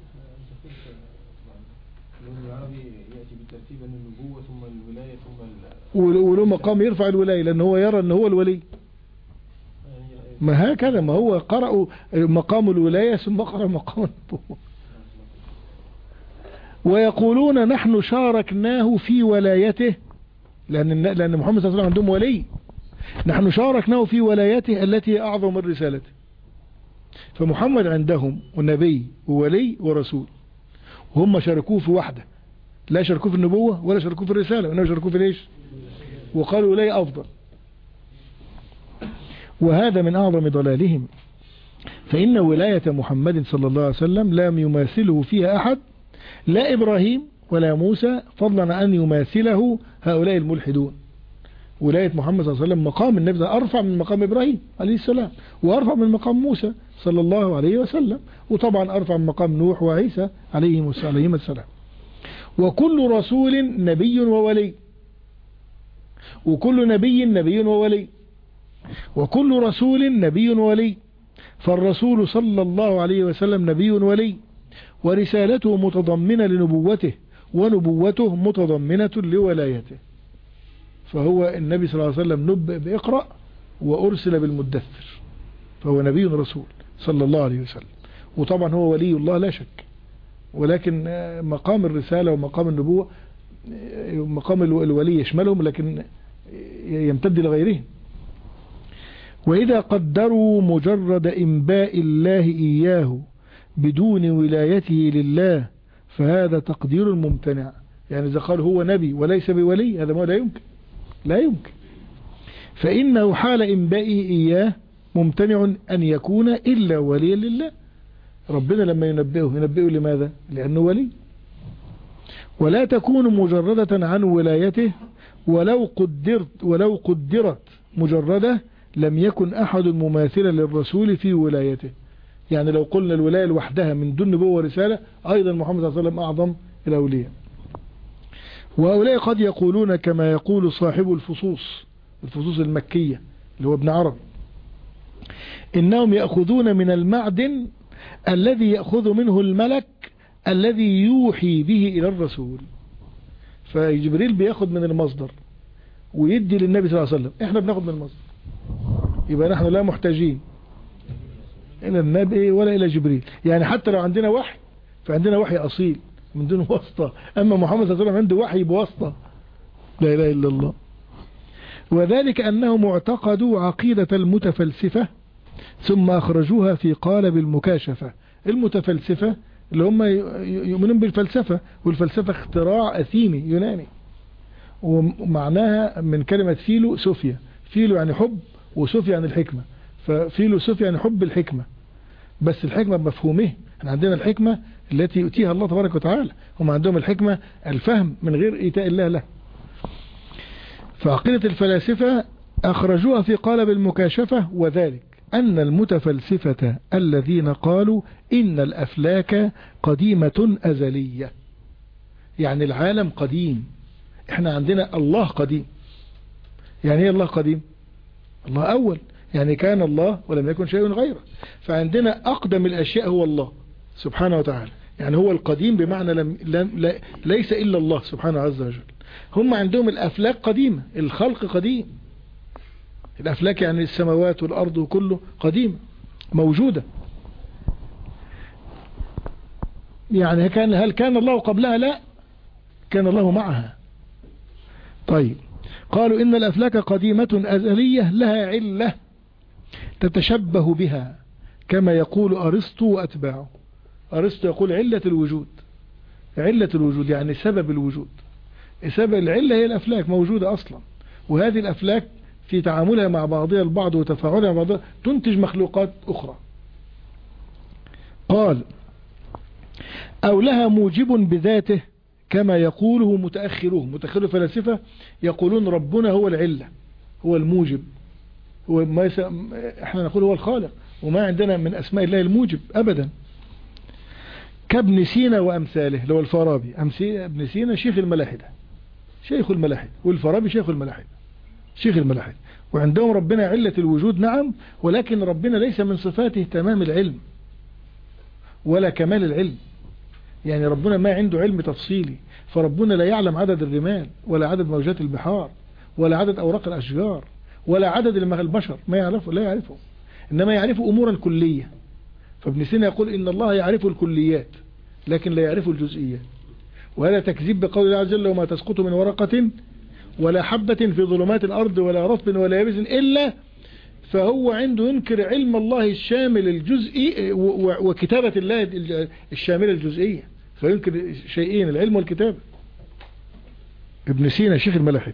وله مقام يرفع الولاية لأنه هو يرى أنه هو الولي. ما هكذا، ما هو قرأوا مقام الولاية ثم قرأ مقام النبوة. ويقولون نحن شاركناه في ولايته، لأن لأن محمد صلى الله عليه وسلم عندهم ولي، نحن شاركناه في ولايته التي أعظم من رسالته. فمحمد عندهم ونبي وولي ورسول، وهم شاركوه في واحدة، لا شاركوه في النبوة ولا شاركوه في الرسالة، وإنما شاركوه في ليش؟ وقالوا ولاية أفضل. وهذا من أعظم ضلالهم، فإن ولاية محمد صلى الله عليه وسلم لم يماثله فيها أحد، لا إبراهيم ولا موسى، فضلا أن يماثله هؤلاء الملحدون. ولاية محمد صلى الله عليه وسلم مقام النبي أرفع من مقام إبراهيم عليه السلام، وأرفع من مقام موسى صلى الله عليه وسلم، وطبعا أرفع من مقام نوح وعيسى عليهم السلام. وكل رسول نبي وولي، وكل نبي نبي وولي، وكل رسول نبي وولي. فالرسول صلى الله عليه وسلم نبي ولي، ورسالته متضمنة لنبوته، ونبوته متضمنة لولايته. فهو النبي صلى الله عليه وسلم نبئ بإقرأ وأرسل بالمدثر، فهو نبي رسول صلى الله عليه وسلم. وطبعا هو ولي الله لا شك، ولكن مقام الرسالة ومقام النبوة مقام الولي يشملهم، لكن يمتد لغيرهم. وإذا قدروا مجرد إنباء الله إياه بدون ولايته لله فهذا تقدير ممتنع. يعني إذا قال هو نبي وليس بولي، هذا ما لا يمكن لا يمكن فإنه حال إنبائه إياه ممتنع أن يكون إلا وليا لله. ربنا لما ينبئه ينبئه لماذا؟ لأنه ولي. ولا تكون مجردة عن ولايته، ولو قدرت ولو قدرت مجردة لم يكن أحد مماثلا للرسول في ولايته. يعني لو قلنا الولاية لوحدها من دون نبوة ورسالة، أيضا محمد صلى الله عليه وسلم أعظم الأولياء. وهؤلاء قد يقولون كما يقول صاحب الفصوص الفصوص المكية اللي هو ابن عربي، إنهم يأخذون من المعدن الذي يأخذ منه الملك الذي يوحي به إلى الرسول. فجبريل بيأخذ من المصدر ويدي للنبي صلى الله عليه وسلم، احنا بناخذ من المصدر، يبقى نحن لا محتاجين إلى النبي ولا إلى جبريل. يعني حتى لو عندنا وحي فعندنا وحي أصيل من دون واسطة، أما محمد صلى الله عليه وسلم عنده وحي بواسطة، لا إله إلا الله. وذلك أنهم اعتقدوا عقيدة المتفلسفة ثم أخرجوها في قالب المكاشفة. المتفلسفة اللي هم يؤمنون بالفلسفة، والفلسفة اختراع أثيمي يوناني، ومعناها من كلمة فيلو سوفيا، فيلو يعني حب وسوفيا يعني الحكمة، ففيلو سوفيا يعني حب الحكمة، بس الحكمة بمفهومه. احنا عندنا الحكمة التي يؤتيها الله تبارك وتعالى، هم عندهم الحكمة الفهم من غير إيتاء الله له. فعقيدة الفلاسفة أخرجوها في قالب المكاشفة، وذلك أن المتفلسفة الذين قالوا إن الأفلاك قديمة أزلية، يعني العالم قديم، احنا عندنا الله قديم. يعني ايه الله قديم؟ الله أول، يعني كان الله ولم يكن شيء غيره، فعندنا أقدم الأشياء هو الله سبحانه وتعالى، يعني هو القديم بمعنى لم لم ليس إلا الله سبحانه عز وجل. هم عندهم الأفلاك قديمة، الخلق قديم، الأفلاك يعني السماوات والأرض وكله قديم موجودة. يعني كان هل كان الله قبلها؟ لا، كان الله معها. طيب، قالوا إن الأفلاك قديمة أزلية لها علة تتشبه بها، كما يقول أرسطو وأتباعه. أرسطو يقول علة الوجود، علة الوجود يعني سبب الوجود، سبب العلة هي الأفلاك موجودة أصلا، وهذه الأفلاك في تعاملها مع بعضها البعض وتفاعلها مع بعضها تنتج مخلوقات أخرى. قال أو لها موجب بذاته، كما يقوله متأخروه، متأخر الفلاسفة يقولون ربنا هو العلة، هو الموجب، هو ما يس... احنا نقول هو الخالق، وما عندنا من أسماء الله الموجب أبدا. كابن سينا وأمثاله، لو الفارابي، ابن سينا شيخ الملاحدة، شيخ الملاحدة، والفارابي شيخ الملاحدة، شيخ الملاحدة. وعندهم ربنا علة الوجود نعم، ولكن ربنا ليس من صفاته تمام العلم ولا كمال العلم، يعني ربنا ما عنده علم تفصيلي، فربنا لا يعلم عدد الرمال ولا عدد موجات البحار ولا عدد أوراق الأشجار ولا عدد البشر، ما يعرفه، لا يعرفه، إنما يعرف أمورا كلية. فابن سينا يقول إن الله يعرف الكليات لكن لا يعرف الجزئيات، وهذا تكذيب بقول الله عز وجل وما تسقط من ورقة ولا حبة في ظلمات الأرض ولا رطب ولا يابس إلا، فهو عنده ينكر علم الله الشامل الجزئي وكتابة الله الشاملة الجزئية، فينكر شيئين، العلم والكتابة. ابن سينا شيخ الملاحد.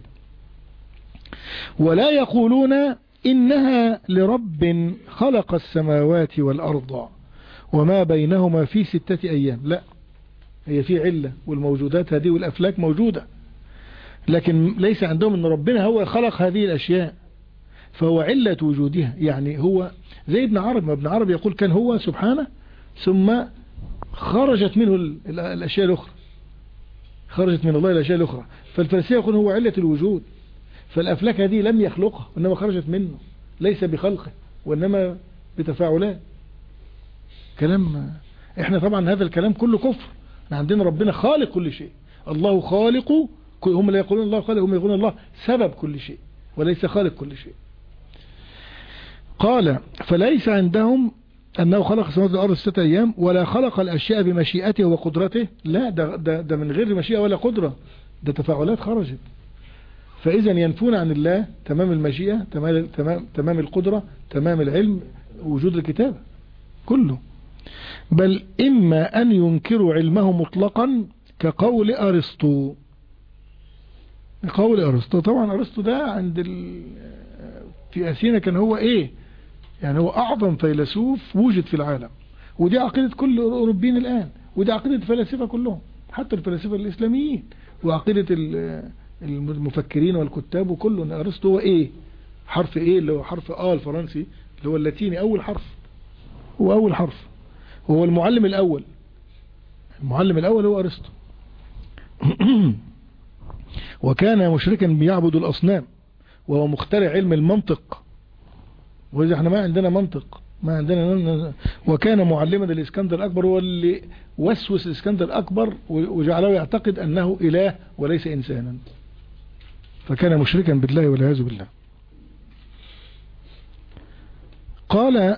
ولا يقولون إنها لرب خلق السماوات والأرض وما بينهما في ستة أيام، لا، هي في علة، والموجودات هذه والأفلاك موجودة، لكن ليس عندهم أن ربنا هو خلق هذه الأشياء، فهو علة وجودها. يعني هو زي ابن عربي، ما ابن عربي يقول كان هو سبحانه ثم خرجت منه الأشياء الأخرى، خرجت من الله الأشياء الأخرى، فالفلسفة يقول هو علة الوجود، فالأفلاك هذه لم يخلقها وإنما خرجت منه، ليس بخلقه وإنما بتفاعلات. كلام احنا طبعا هذا الكلام كله كفر، احنا عندنا ربنا خالق كل شيء، الله خالق، هم لا يقولون الله خالق، هم يقولون الله سبب كل شيء وليس خالق كل شيء. قال فليس عندهم أنه خلق السماوات والأرض ستة أيام ولا خلق الأشياء بمشيئته وقدرته، لا، ده, ده, ده من غير مشيئة ولا قدرة، ده تفاعلات خرجت. فإذا ينفون عن الله تمام المشيئة، تمام, تمام, تمام القدرة، تمام العلم، وجود الكتابة كله. بل إما أن ينكروا علمه مطلقا كقول أرسطو. قول أرسطو، طبعا أرسطو ده عند ال... في أثينا كان هو إيه، يعني هو أعظم فيلسوف وجد في العالم، ودي عقيدة كل الأوروبيين الآن، ودي عقيدة الفلاسفة كلهم، حتى الفلاسفة الإسلاميين، وعقيدة المفكرين والكتاب وكله، ان أرسطو هو إيه، حرف إيه اللي هو حرف آ الفرنسي اللي هو اللاتيني، أول حرف، هو أول حرف، هو المعلم الأول، المعلم الأول هو أرسطو. وكان مشركا بيعبد الأصنام، وهو مخترع علم المنطق، وإذا احنا ما عندنا منطق، ما عندنا. وكان معلما للإسكندر الأكبر، هو اللي وسوس الإسكندر الأكبر وجعله يعتقد أنه إله وليس إنسانا، فكان مشركا بالله والعياذ بالله. قال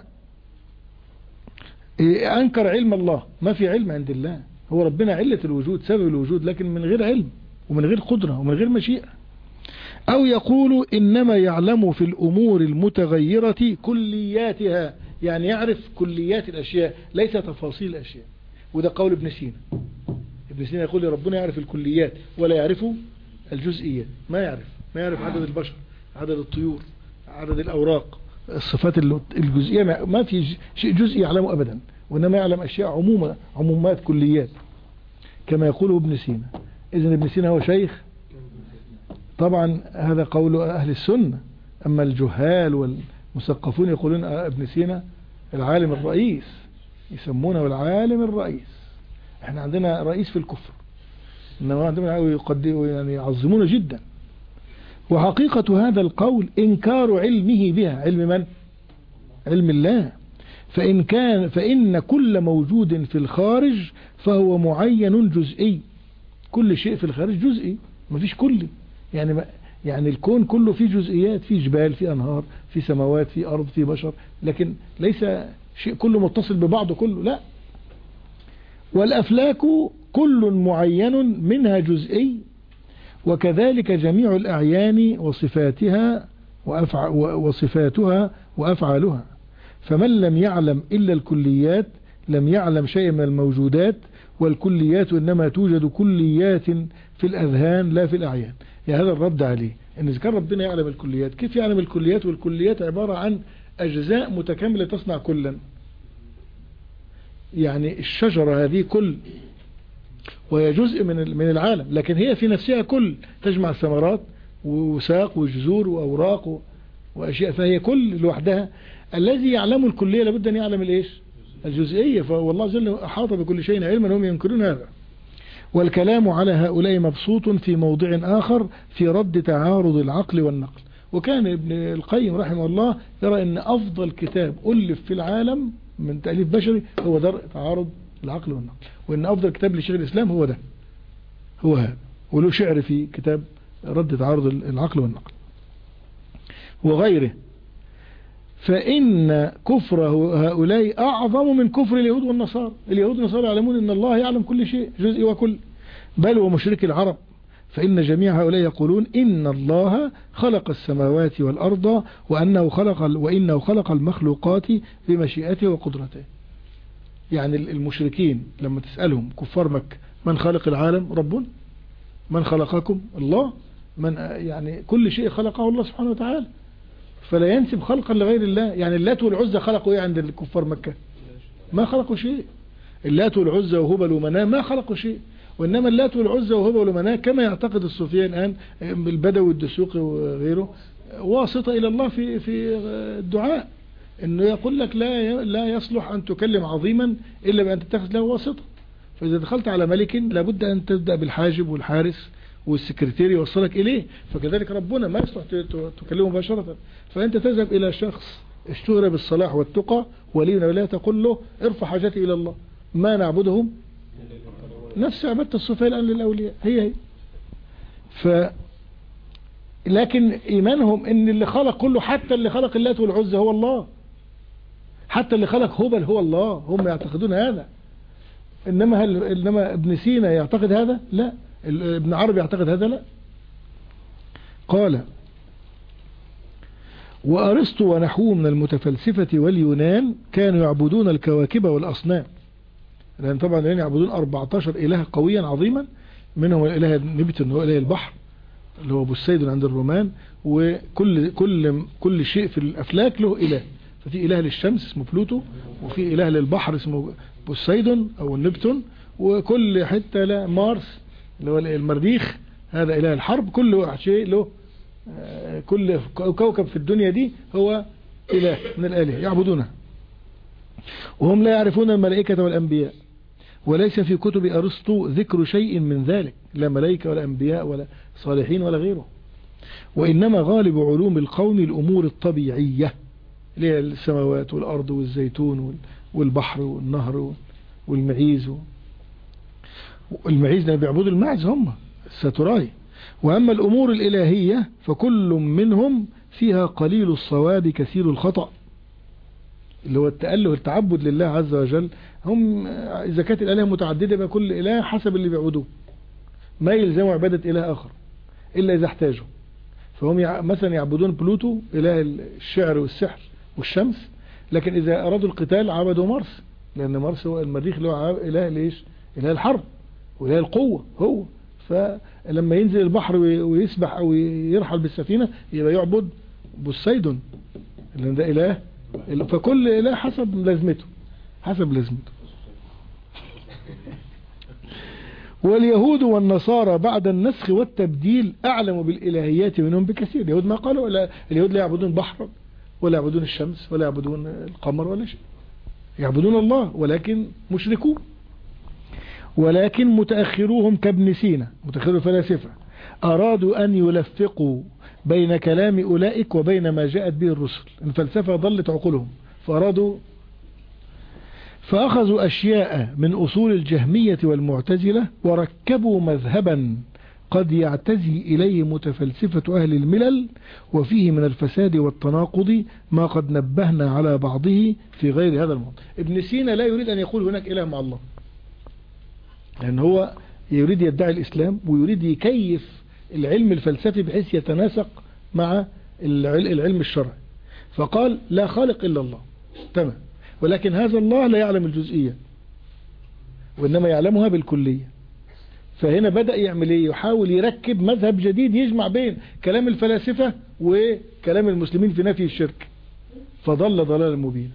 أنكر علم الله، ما في علم عند الله، هو ربنا علة الوجود، سبب الوجود، لكن من غير علم ومن غير قدرة ومن غير مشيئة. أو يقول إنما يعلم في الأمور المتغيرة كلياتها، يعني يعرف كليات الأشياء ليس تفاصيل الأشياء، وده قول ابن سينا. ابن سينا يقول ربنا يعرف الكليات ولا يعرف الجزئيات، ما يعرف ما يعرف عدد البشر، عدد الطيور، عدد الأوراق، الصفات الجزئية، ما في شيء جزئي يعلمه أبدا، وإنما يعلم أشياء عمومة، عمومات كليات كما يقوله ابن سينا. إذن ابن سينا هو شيخ، طبعا هذا قول أهل السنة. أما الجهال مثقفون يقولون ابن سينا العالم الرئيس، يسمونه العالم الرئيس. احنا عندنا رئيس في الكفر، انما عندنا يقدموا يعني يعظمونه جدا. وحقيقة هذا القول إنكار علمه بها. علم من؟ علم الله. فإن كان فإن كل موجود في الخارج فهو معين جزئي. كل شيء في الخارج جزئي، مفيش كلي. يعني ما يعني الكون كله فيه جزئيات، فيه جبال، فيه أنهار، فيه سماوات، فيه أرض، فيه بشر، لكن ليس شيء كله متصل ببعضه كله، لا. والأفلاك كل معين منها جزئي، وكذلك جميع الأعيان وصفاتها وأفع وصفاتها وأفعالها. فمن لم يعلم إلا الكليات لم يعلم شيء من الموجودات، والكليات إنما توجد كليات في الأذهان لا في الأعيان. يعني هذا الرد عليه، إن إذا كان ربنا يعلم الكليات، كيف يعلم الكليات؟ والكليات عبارة عن أجزاء متكاملة تصنع كلا. يعني الشجرة هذه كل، وهي جزء من من العالم، لكن هي في نفسها كل، تجمع ثمرات وساق وجذور وأوراق وأشياء، فهي كل لوحدها. الذي يعلم الكلية لابد أن يعلم الإيش؟ الجزئية. فوالله عز وجل أحاط بكل شيء علما، هم ينكرون هذا. والكلام على هؤلاء مبسوط في موضع آخر في رد تعارض العقل والنقل. وكان ابن القيم رحمه الله يرى أن أفضل كتاب ألف في العالم من تأليف بشري هو درء تعارض العقل والنقل، وأن أفضل كتاب لشيخ الإسلام هو ده، هو هذا. وله شعر في كتاب رد تعارض العقل والنقل وغيره. فإن كفر هؤلاء أعظم من كفر اليهود والنصارى. اليهود والنصارى يعلمون أن الله يعلم كل شيء جزء وكل، بل ومشرك العرب. فإن جميع هؤلاء يقولون إن الله خلق السماوات والأرض وأنه خلق وإنه خلق المخلوقات بمشيئته وقدرته. يعني المشركين لما تسألهم كفار مكة من خلق العالم؟ ربنا. من خلقكم؟ الله. من يعني كل شيء خلقه الله سبحانه وتعالى، فلا ينسب خلقا لغير الله. يعني اللات والعزى خلقوا ايه عند الكفار مكة؟ ما خلقوا شيء. اللات والعزى وهبل ومناه ما خلقوا شيء، وإنما اللات والعزى وهبل ومناه كما يعتقد الصوفية الآن، البدوي الدسوقي وغيره، واسطة إلى الله في في الدعاء، إنه يقول لك لا لا يصلح أن تكلم عظيما إلا بأن تتخذ له واسطة. فإذا دخلت على ملك لابد أن تبدأ بالحاجب والحارس والسكرتير يوصلك إليه. فكذلك ربنا ما يصلح تكلمه مباشرة. فأنت تذهب إلى شخص اشتهر بالصلاح والتقى ولي ولا تقول له ارفع حاجتي إلى الله، ما نعبدهم نفس عبادة الصوفية الآن للأولياء، هي هي. ف لكن إيمانهم إن اللي خلق كله، حتى اللي خلق اللات والعزى هو الله، حتى اللي خلق هبل هو الله، هم يعتقدون هذا. إنما هل إنما ابن سينا يعتقد هذا؟ لا. ابن عربي يعتقد هذا؟ لا. قال وأرسطو ونحوه من المتفلسفة واليونان كانوا يعبدون الكواكب والأصنام، لأن طبعا يعبدون أربعة عشر إله قويا عظيما، منهم الإله نبتون هو إله البحر اللي هو بوسيدون عند الرومان، وكل كل كل شيء في الأفلاك له إله. ففي إله للشمس اسمه بلوتو، وفي إله للبحر اسمه بوسيدون أو نبتون، وكل حتى لا مارس اللي هو المريخ هذا إله الحرب. كل شيء له، كل كوكب في الدنيا دي هو إله من الآلهة يعبدونه. وهم لا يعرفون الملائكة والأنبياء، وليس في كتب أرسطو ذكر شيء من ذلك، لا ملائكة ولا أنبياء ولا صالحين ولا غيره. وإنما غالب علوم القوم الأمور الطبيعية اللي هي السماوات والأرض والزيتون والبحر والنهر والمعيز. والمعيز بيعبدوا المعز هم الساتوراي. وأما الأمور الإلهية فكل منهم فيها قليل الصواب كثير الخطأ، اللي هو التأله التعبد لله عز وجل. هم إذا كانت الآلهة متعددة يبقى كل إله حسب اللي بيعبدوه، ما يلزموا عبادة إله آخر إلا إذا احتاجوا. فهم مثلا يعبدون بلوتو إله الشعر والسحر والشمس، لكن إذا أرادوا القتال عبدوا مارس، لأن مارس هو المريخ اللي هو إله ليش؟ إله الحرب وإله القوة هو. فلما ينزل البحر ويسبح أو يرحل بالسفينة يبقى يعبد بوسيدون لأن ده إله. فكل إله حسب لازمته حسب لازمته. واليهود والنصارى بعد النسخ والتبديل أعلموا بالإلهيات منهم بكثير. اليهود ما قالوا لا، اليهود لا يعبدون بحرا ولا يعبدون الشمس ولا يعبدون القمر ولا شيء، يعبدون الله ولكن مشركون. ولكن متأخروهم كابن سينا، متأخر الفلاسفة، أرادوا أن يلفقوا بين كلام أولئك وبين ما جاءت به الرسل. الفلسفة ضلت عقولهم فأرادوا فأخذوا أشياء من أصول الجهمية والمعتزلة وركبوا مذهبا قد يعتزي إليه متفلسفة أهل الملل، وفيه من الفساد والتناقض ما قد نبهنا على بعضه في غير هذا الموضوع. ابن سينا لا يريد أن يقول هناك إله مع الله، لأن هو يريد يدعي الإسلام ويريد يكيف العلم الفلسفي بحيث يتناسق مع العلم الشرعي، فقال لا خالق إلا الله، تمام، ولكن هذا الله لا يعلم الجزئية وإنما يعلمها بالكلية. فهنا بدأ يعمل ايه؟ يحاول يركب مذهب جديد يجمع بين كلام الفلاسفة وكلام المسلمين في نفي الشرك، فضل ضلالا مبينا.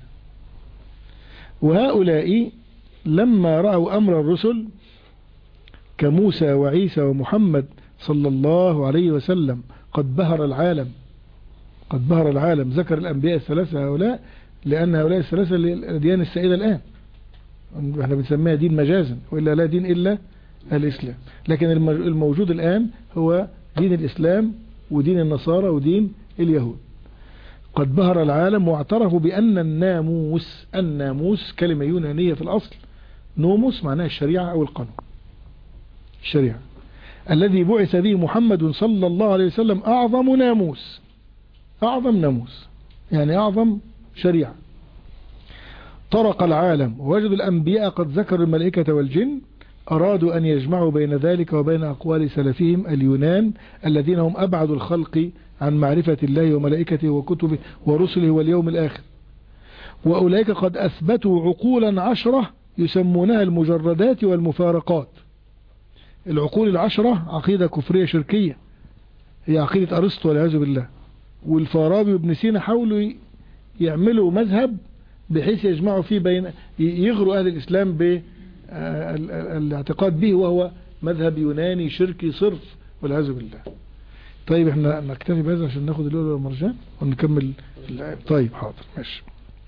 وهؤلاء لما رأوا أمر الرسل كموسى وعيسى ومحمد صلى الله عليه وسلم قد بهر العالم، قد بهر العالم، ذكر الأنبياء الثلاثة هؤلاء لأن هؤلاء الثلاثة الأديان السائدة الآن، احنا بنسميها دين مجازا، وإلا لا دين إلا الإسلام، لكن الموجود الآن هو دين الإسلام ودين النصارى ودين اليهود. قد بهر العالم واعترفوا بأن الناموس، الناموس كلمة يونانية في الأصل، نوموس معناها الشريعة أو القانون، الشريعة، الذي بعث به محمد صلى الله عليه وسلم أعظم ناموس، أعظم ناموس يعني أعظم شريعة. طرق العالم ووجدوا الأنبياء قد ذكروا الملائكة والجن، أرادوا أن يجمعوا بين ذلك وبين أقوال سلفهم اليونان الذين هم أبعد الخلق عن معرفة الله وملائكته وكتبه ورسله واليوم الآخر. وأولئك قد أثبتوا عقولا عشرة يسمونها المجردات والمفارقات. العقول العشرة عقيدة كفرية شركية، هي عقيدة أرسطو والعياذ بالله، والفارابي وابن سينا حاولوا يعملوا مذهب بحيث يجمعوا فيه بين يغروا أهل الإسلام بالاعتقاد به، وهو مذهب يوناني شركي صرف والعياذ بالله. طيب احنا نكتفي بهذا عشان ناخد اللؤلؤ والمرجان ونكمل. طيب حاضر ماشي.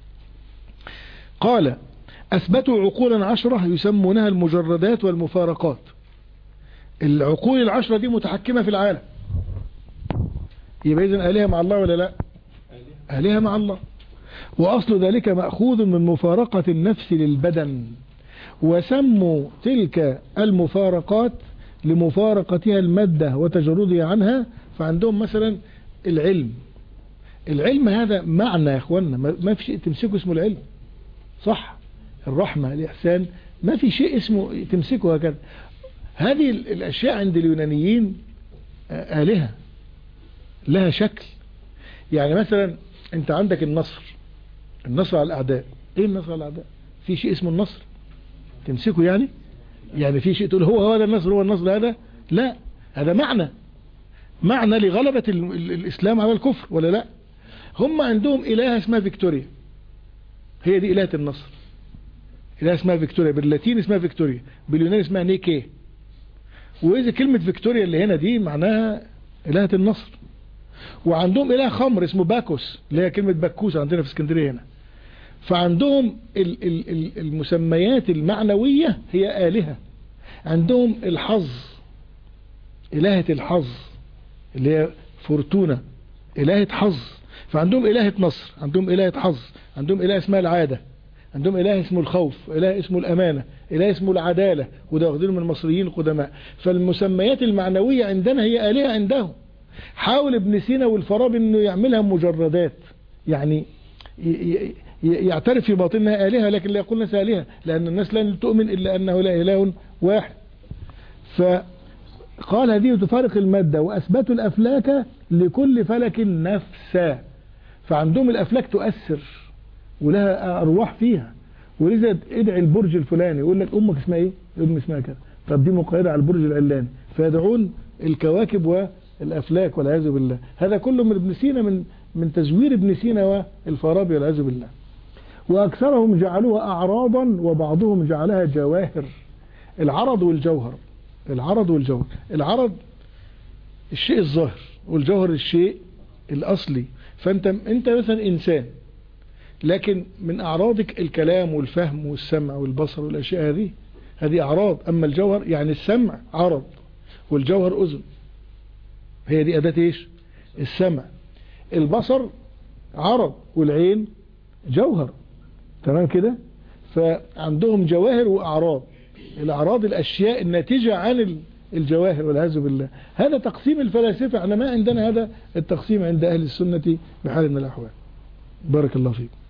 قال أثبتوا عقولا عشرة يسمونها المجردات والمفارقات. العقول العشرة دي متحكمة في العالم، يبقى إذن آلهة مع الله ولا لا؟ آلهة مع الله. وأصل ذلك مأخوذ من مفارقة النفس للبدن، وسموا تلك المفارقات لمفارقتها المادة وتجردها عنها. فعندهم مثلا العلم، العلم هذا معنى يا اخوانا، ما في شيء تمسكه اسمه العلم، صح؟ الرحمة، الإحسان، ما في شيء اسمه تمسكه هكذا. هذه الأشياء عند اليونانيين آلهة لها شكل. يعني مثلا انت عندك النصر، النصر على الأعداء. ايه النصر على الأعداء؟ في شيء اسمه النصر تمسكه يعني؟ يعني في شيء تقول هو هذا النصر، هو النصر هذا؟ لا، هذا معنى، معنى لغلبة الإسلام على الكفر ولا لا؟ هم عندهم إله اسمها فيكتوريا، هي دي إلهة النصر. إله اسمها فيكتوريا، باللاتين اسمها فيكتوريا، باليوناني اسمها نيكي. وإذا كلمة فيكتوريا اللي هنا دي معناها إلهة النصر. وعندهم إله خمر اسمه باكوس، اللي هي كلمة باكوس عندنا في اسكندرية هنا. فعندهم المسميات المعنوية هي آلهة. عندهم الحظ، إلهة الحظ اللي هي فورتونا، إلهة حظ. فعندهم إلهة نصر، عندهم إلهة حظ، عندهم إله اسمها العادة، عندهم إله اسمه الخوف، إله اسمه الأمانة، إله اسمه العدالة، وده واخدينه من المصريين القدماء. فالمسميات المعنوية عندنا هي آلهة عندهم. حاول ابن سينا والفارابي انه يعملها مجردات، يعني يعترف في باطنها آلهة لكن لا يقول ناس آلهة، لأن الناس لن تؤمن إلا أنه لا إله واحد. فقال هذه تفارق المادة. وأثبتوا الأفلاك لكل فلك نفسا، فعندهم الأفلاك تؤثر ولها أرواح فيها. ولذا ادعي البرج الفلاني يقول لك أمك اسمها إيه؟ أمي اسمها كذا، طب دي مقيدة على البرج العلاني، فيدعون الكواكب والأفلاك والعياذ بالله. هذا كله من ابن سينا، من من تزوير ابن سينا والفارابي والعياذ بالله. وأكثرهم جعلوها أعراضا وبعضهم جعلها جواهر. العرض والجوهر، العرض والجوهر، العرض الشيء الظاهر والجوهر الشيء الأصلي. فانت انت مثلا انسان، لكن من اعراضك الكلام والفهم والسمع والبصر والاشياء هذه، هذه اعراض. اما الجوهر يعني السمع عرض والجوهر اذن، هي دي اداة ايش؟ السمع. البصر عرض والعين جوهر، تمام كده؟ فعندهم جواهر واعراض. الاعراض الاشياء الناتجة عن الجواهر والعياذ بالله. هذا تقسيم الفلاسفة، احنا ما عندنا هذا التقسيم عند اهل السنة بحال من الاحوال. بارك الله فيك.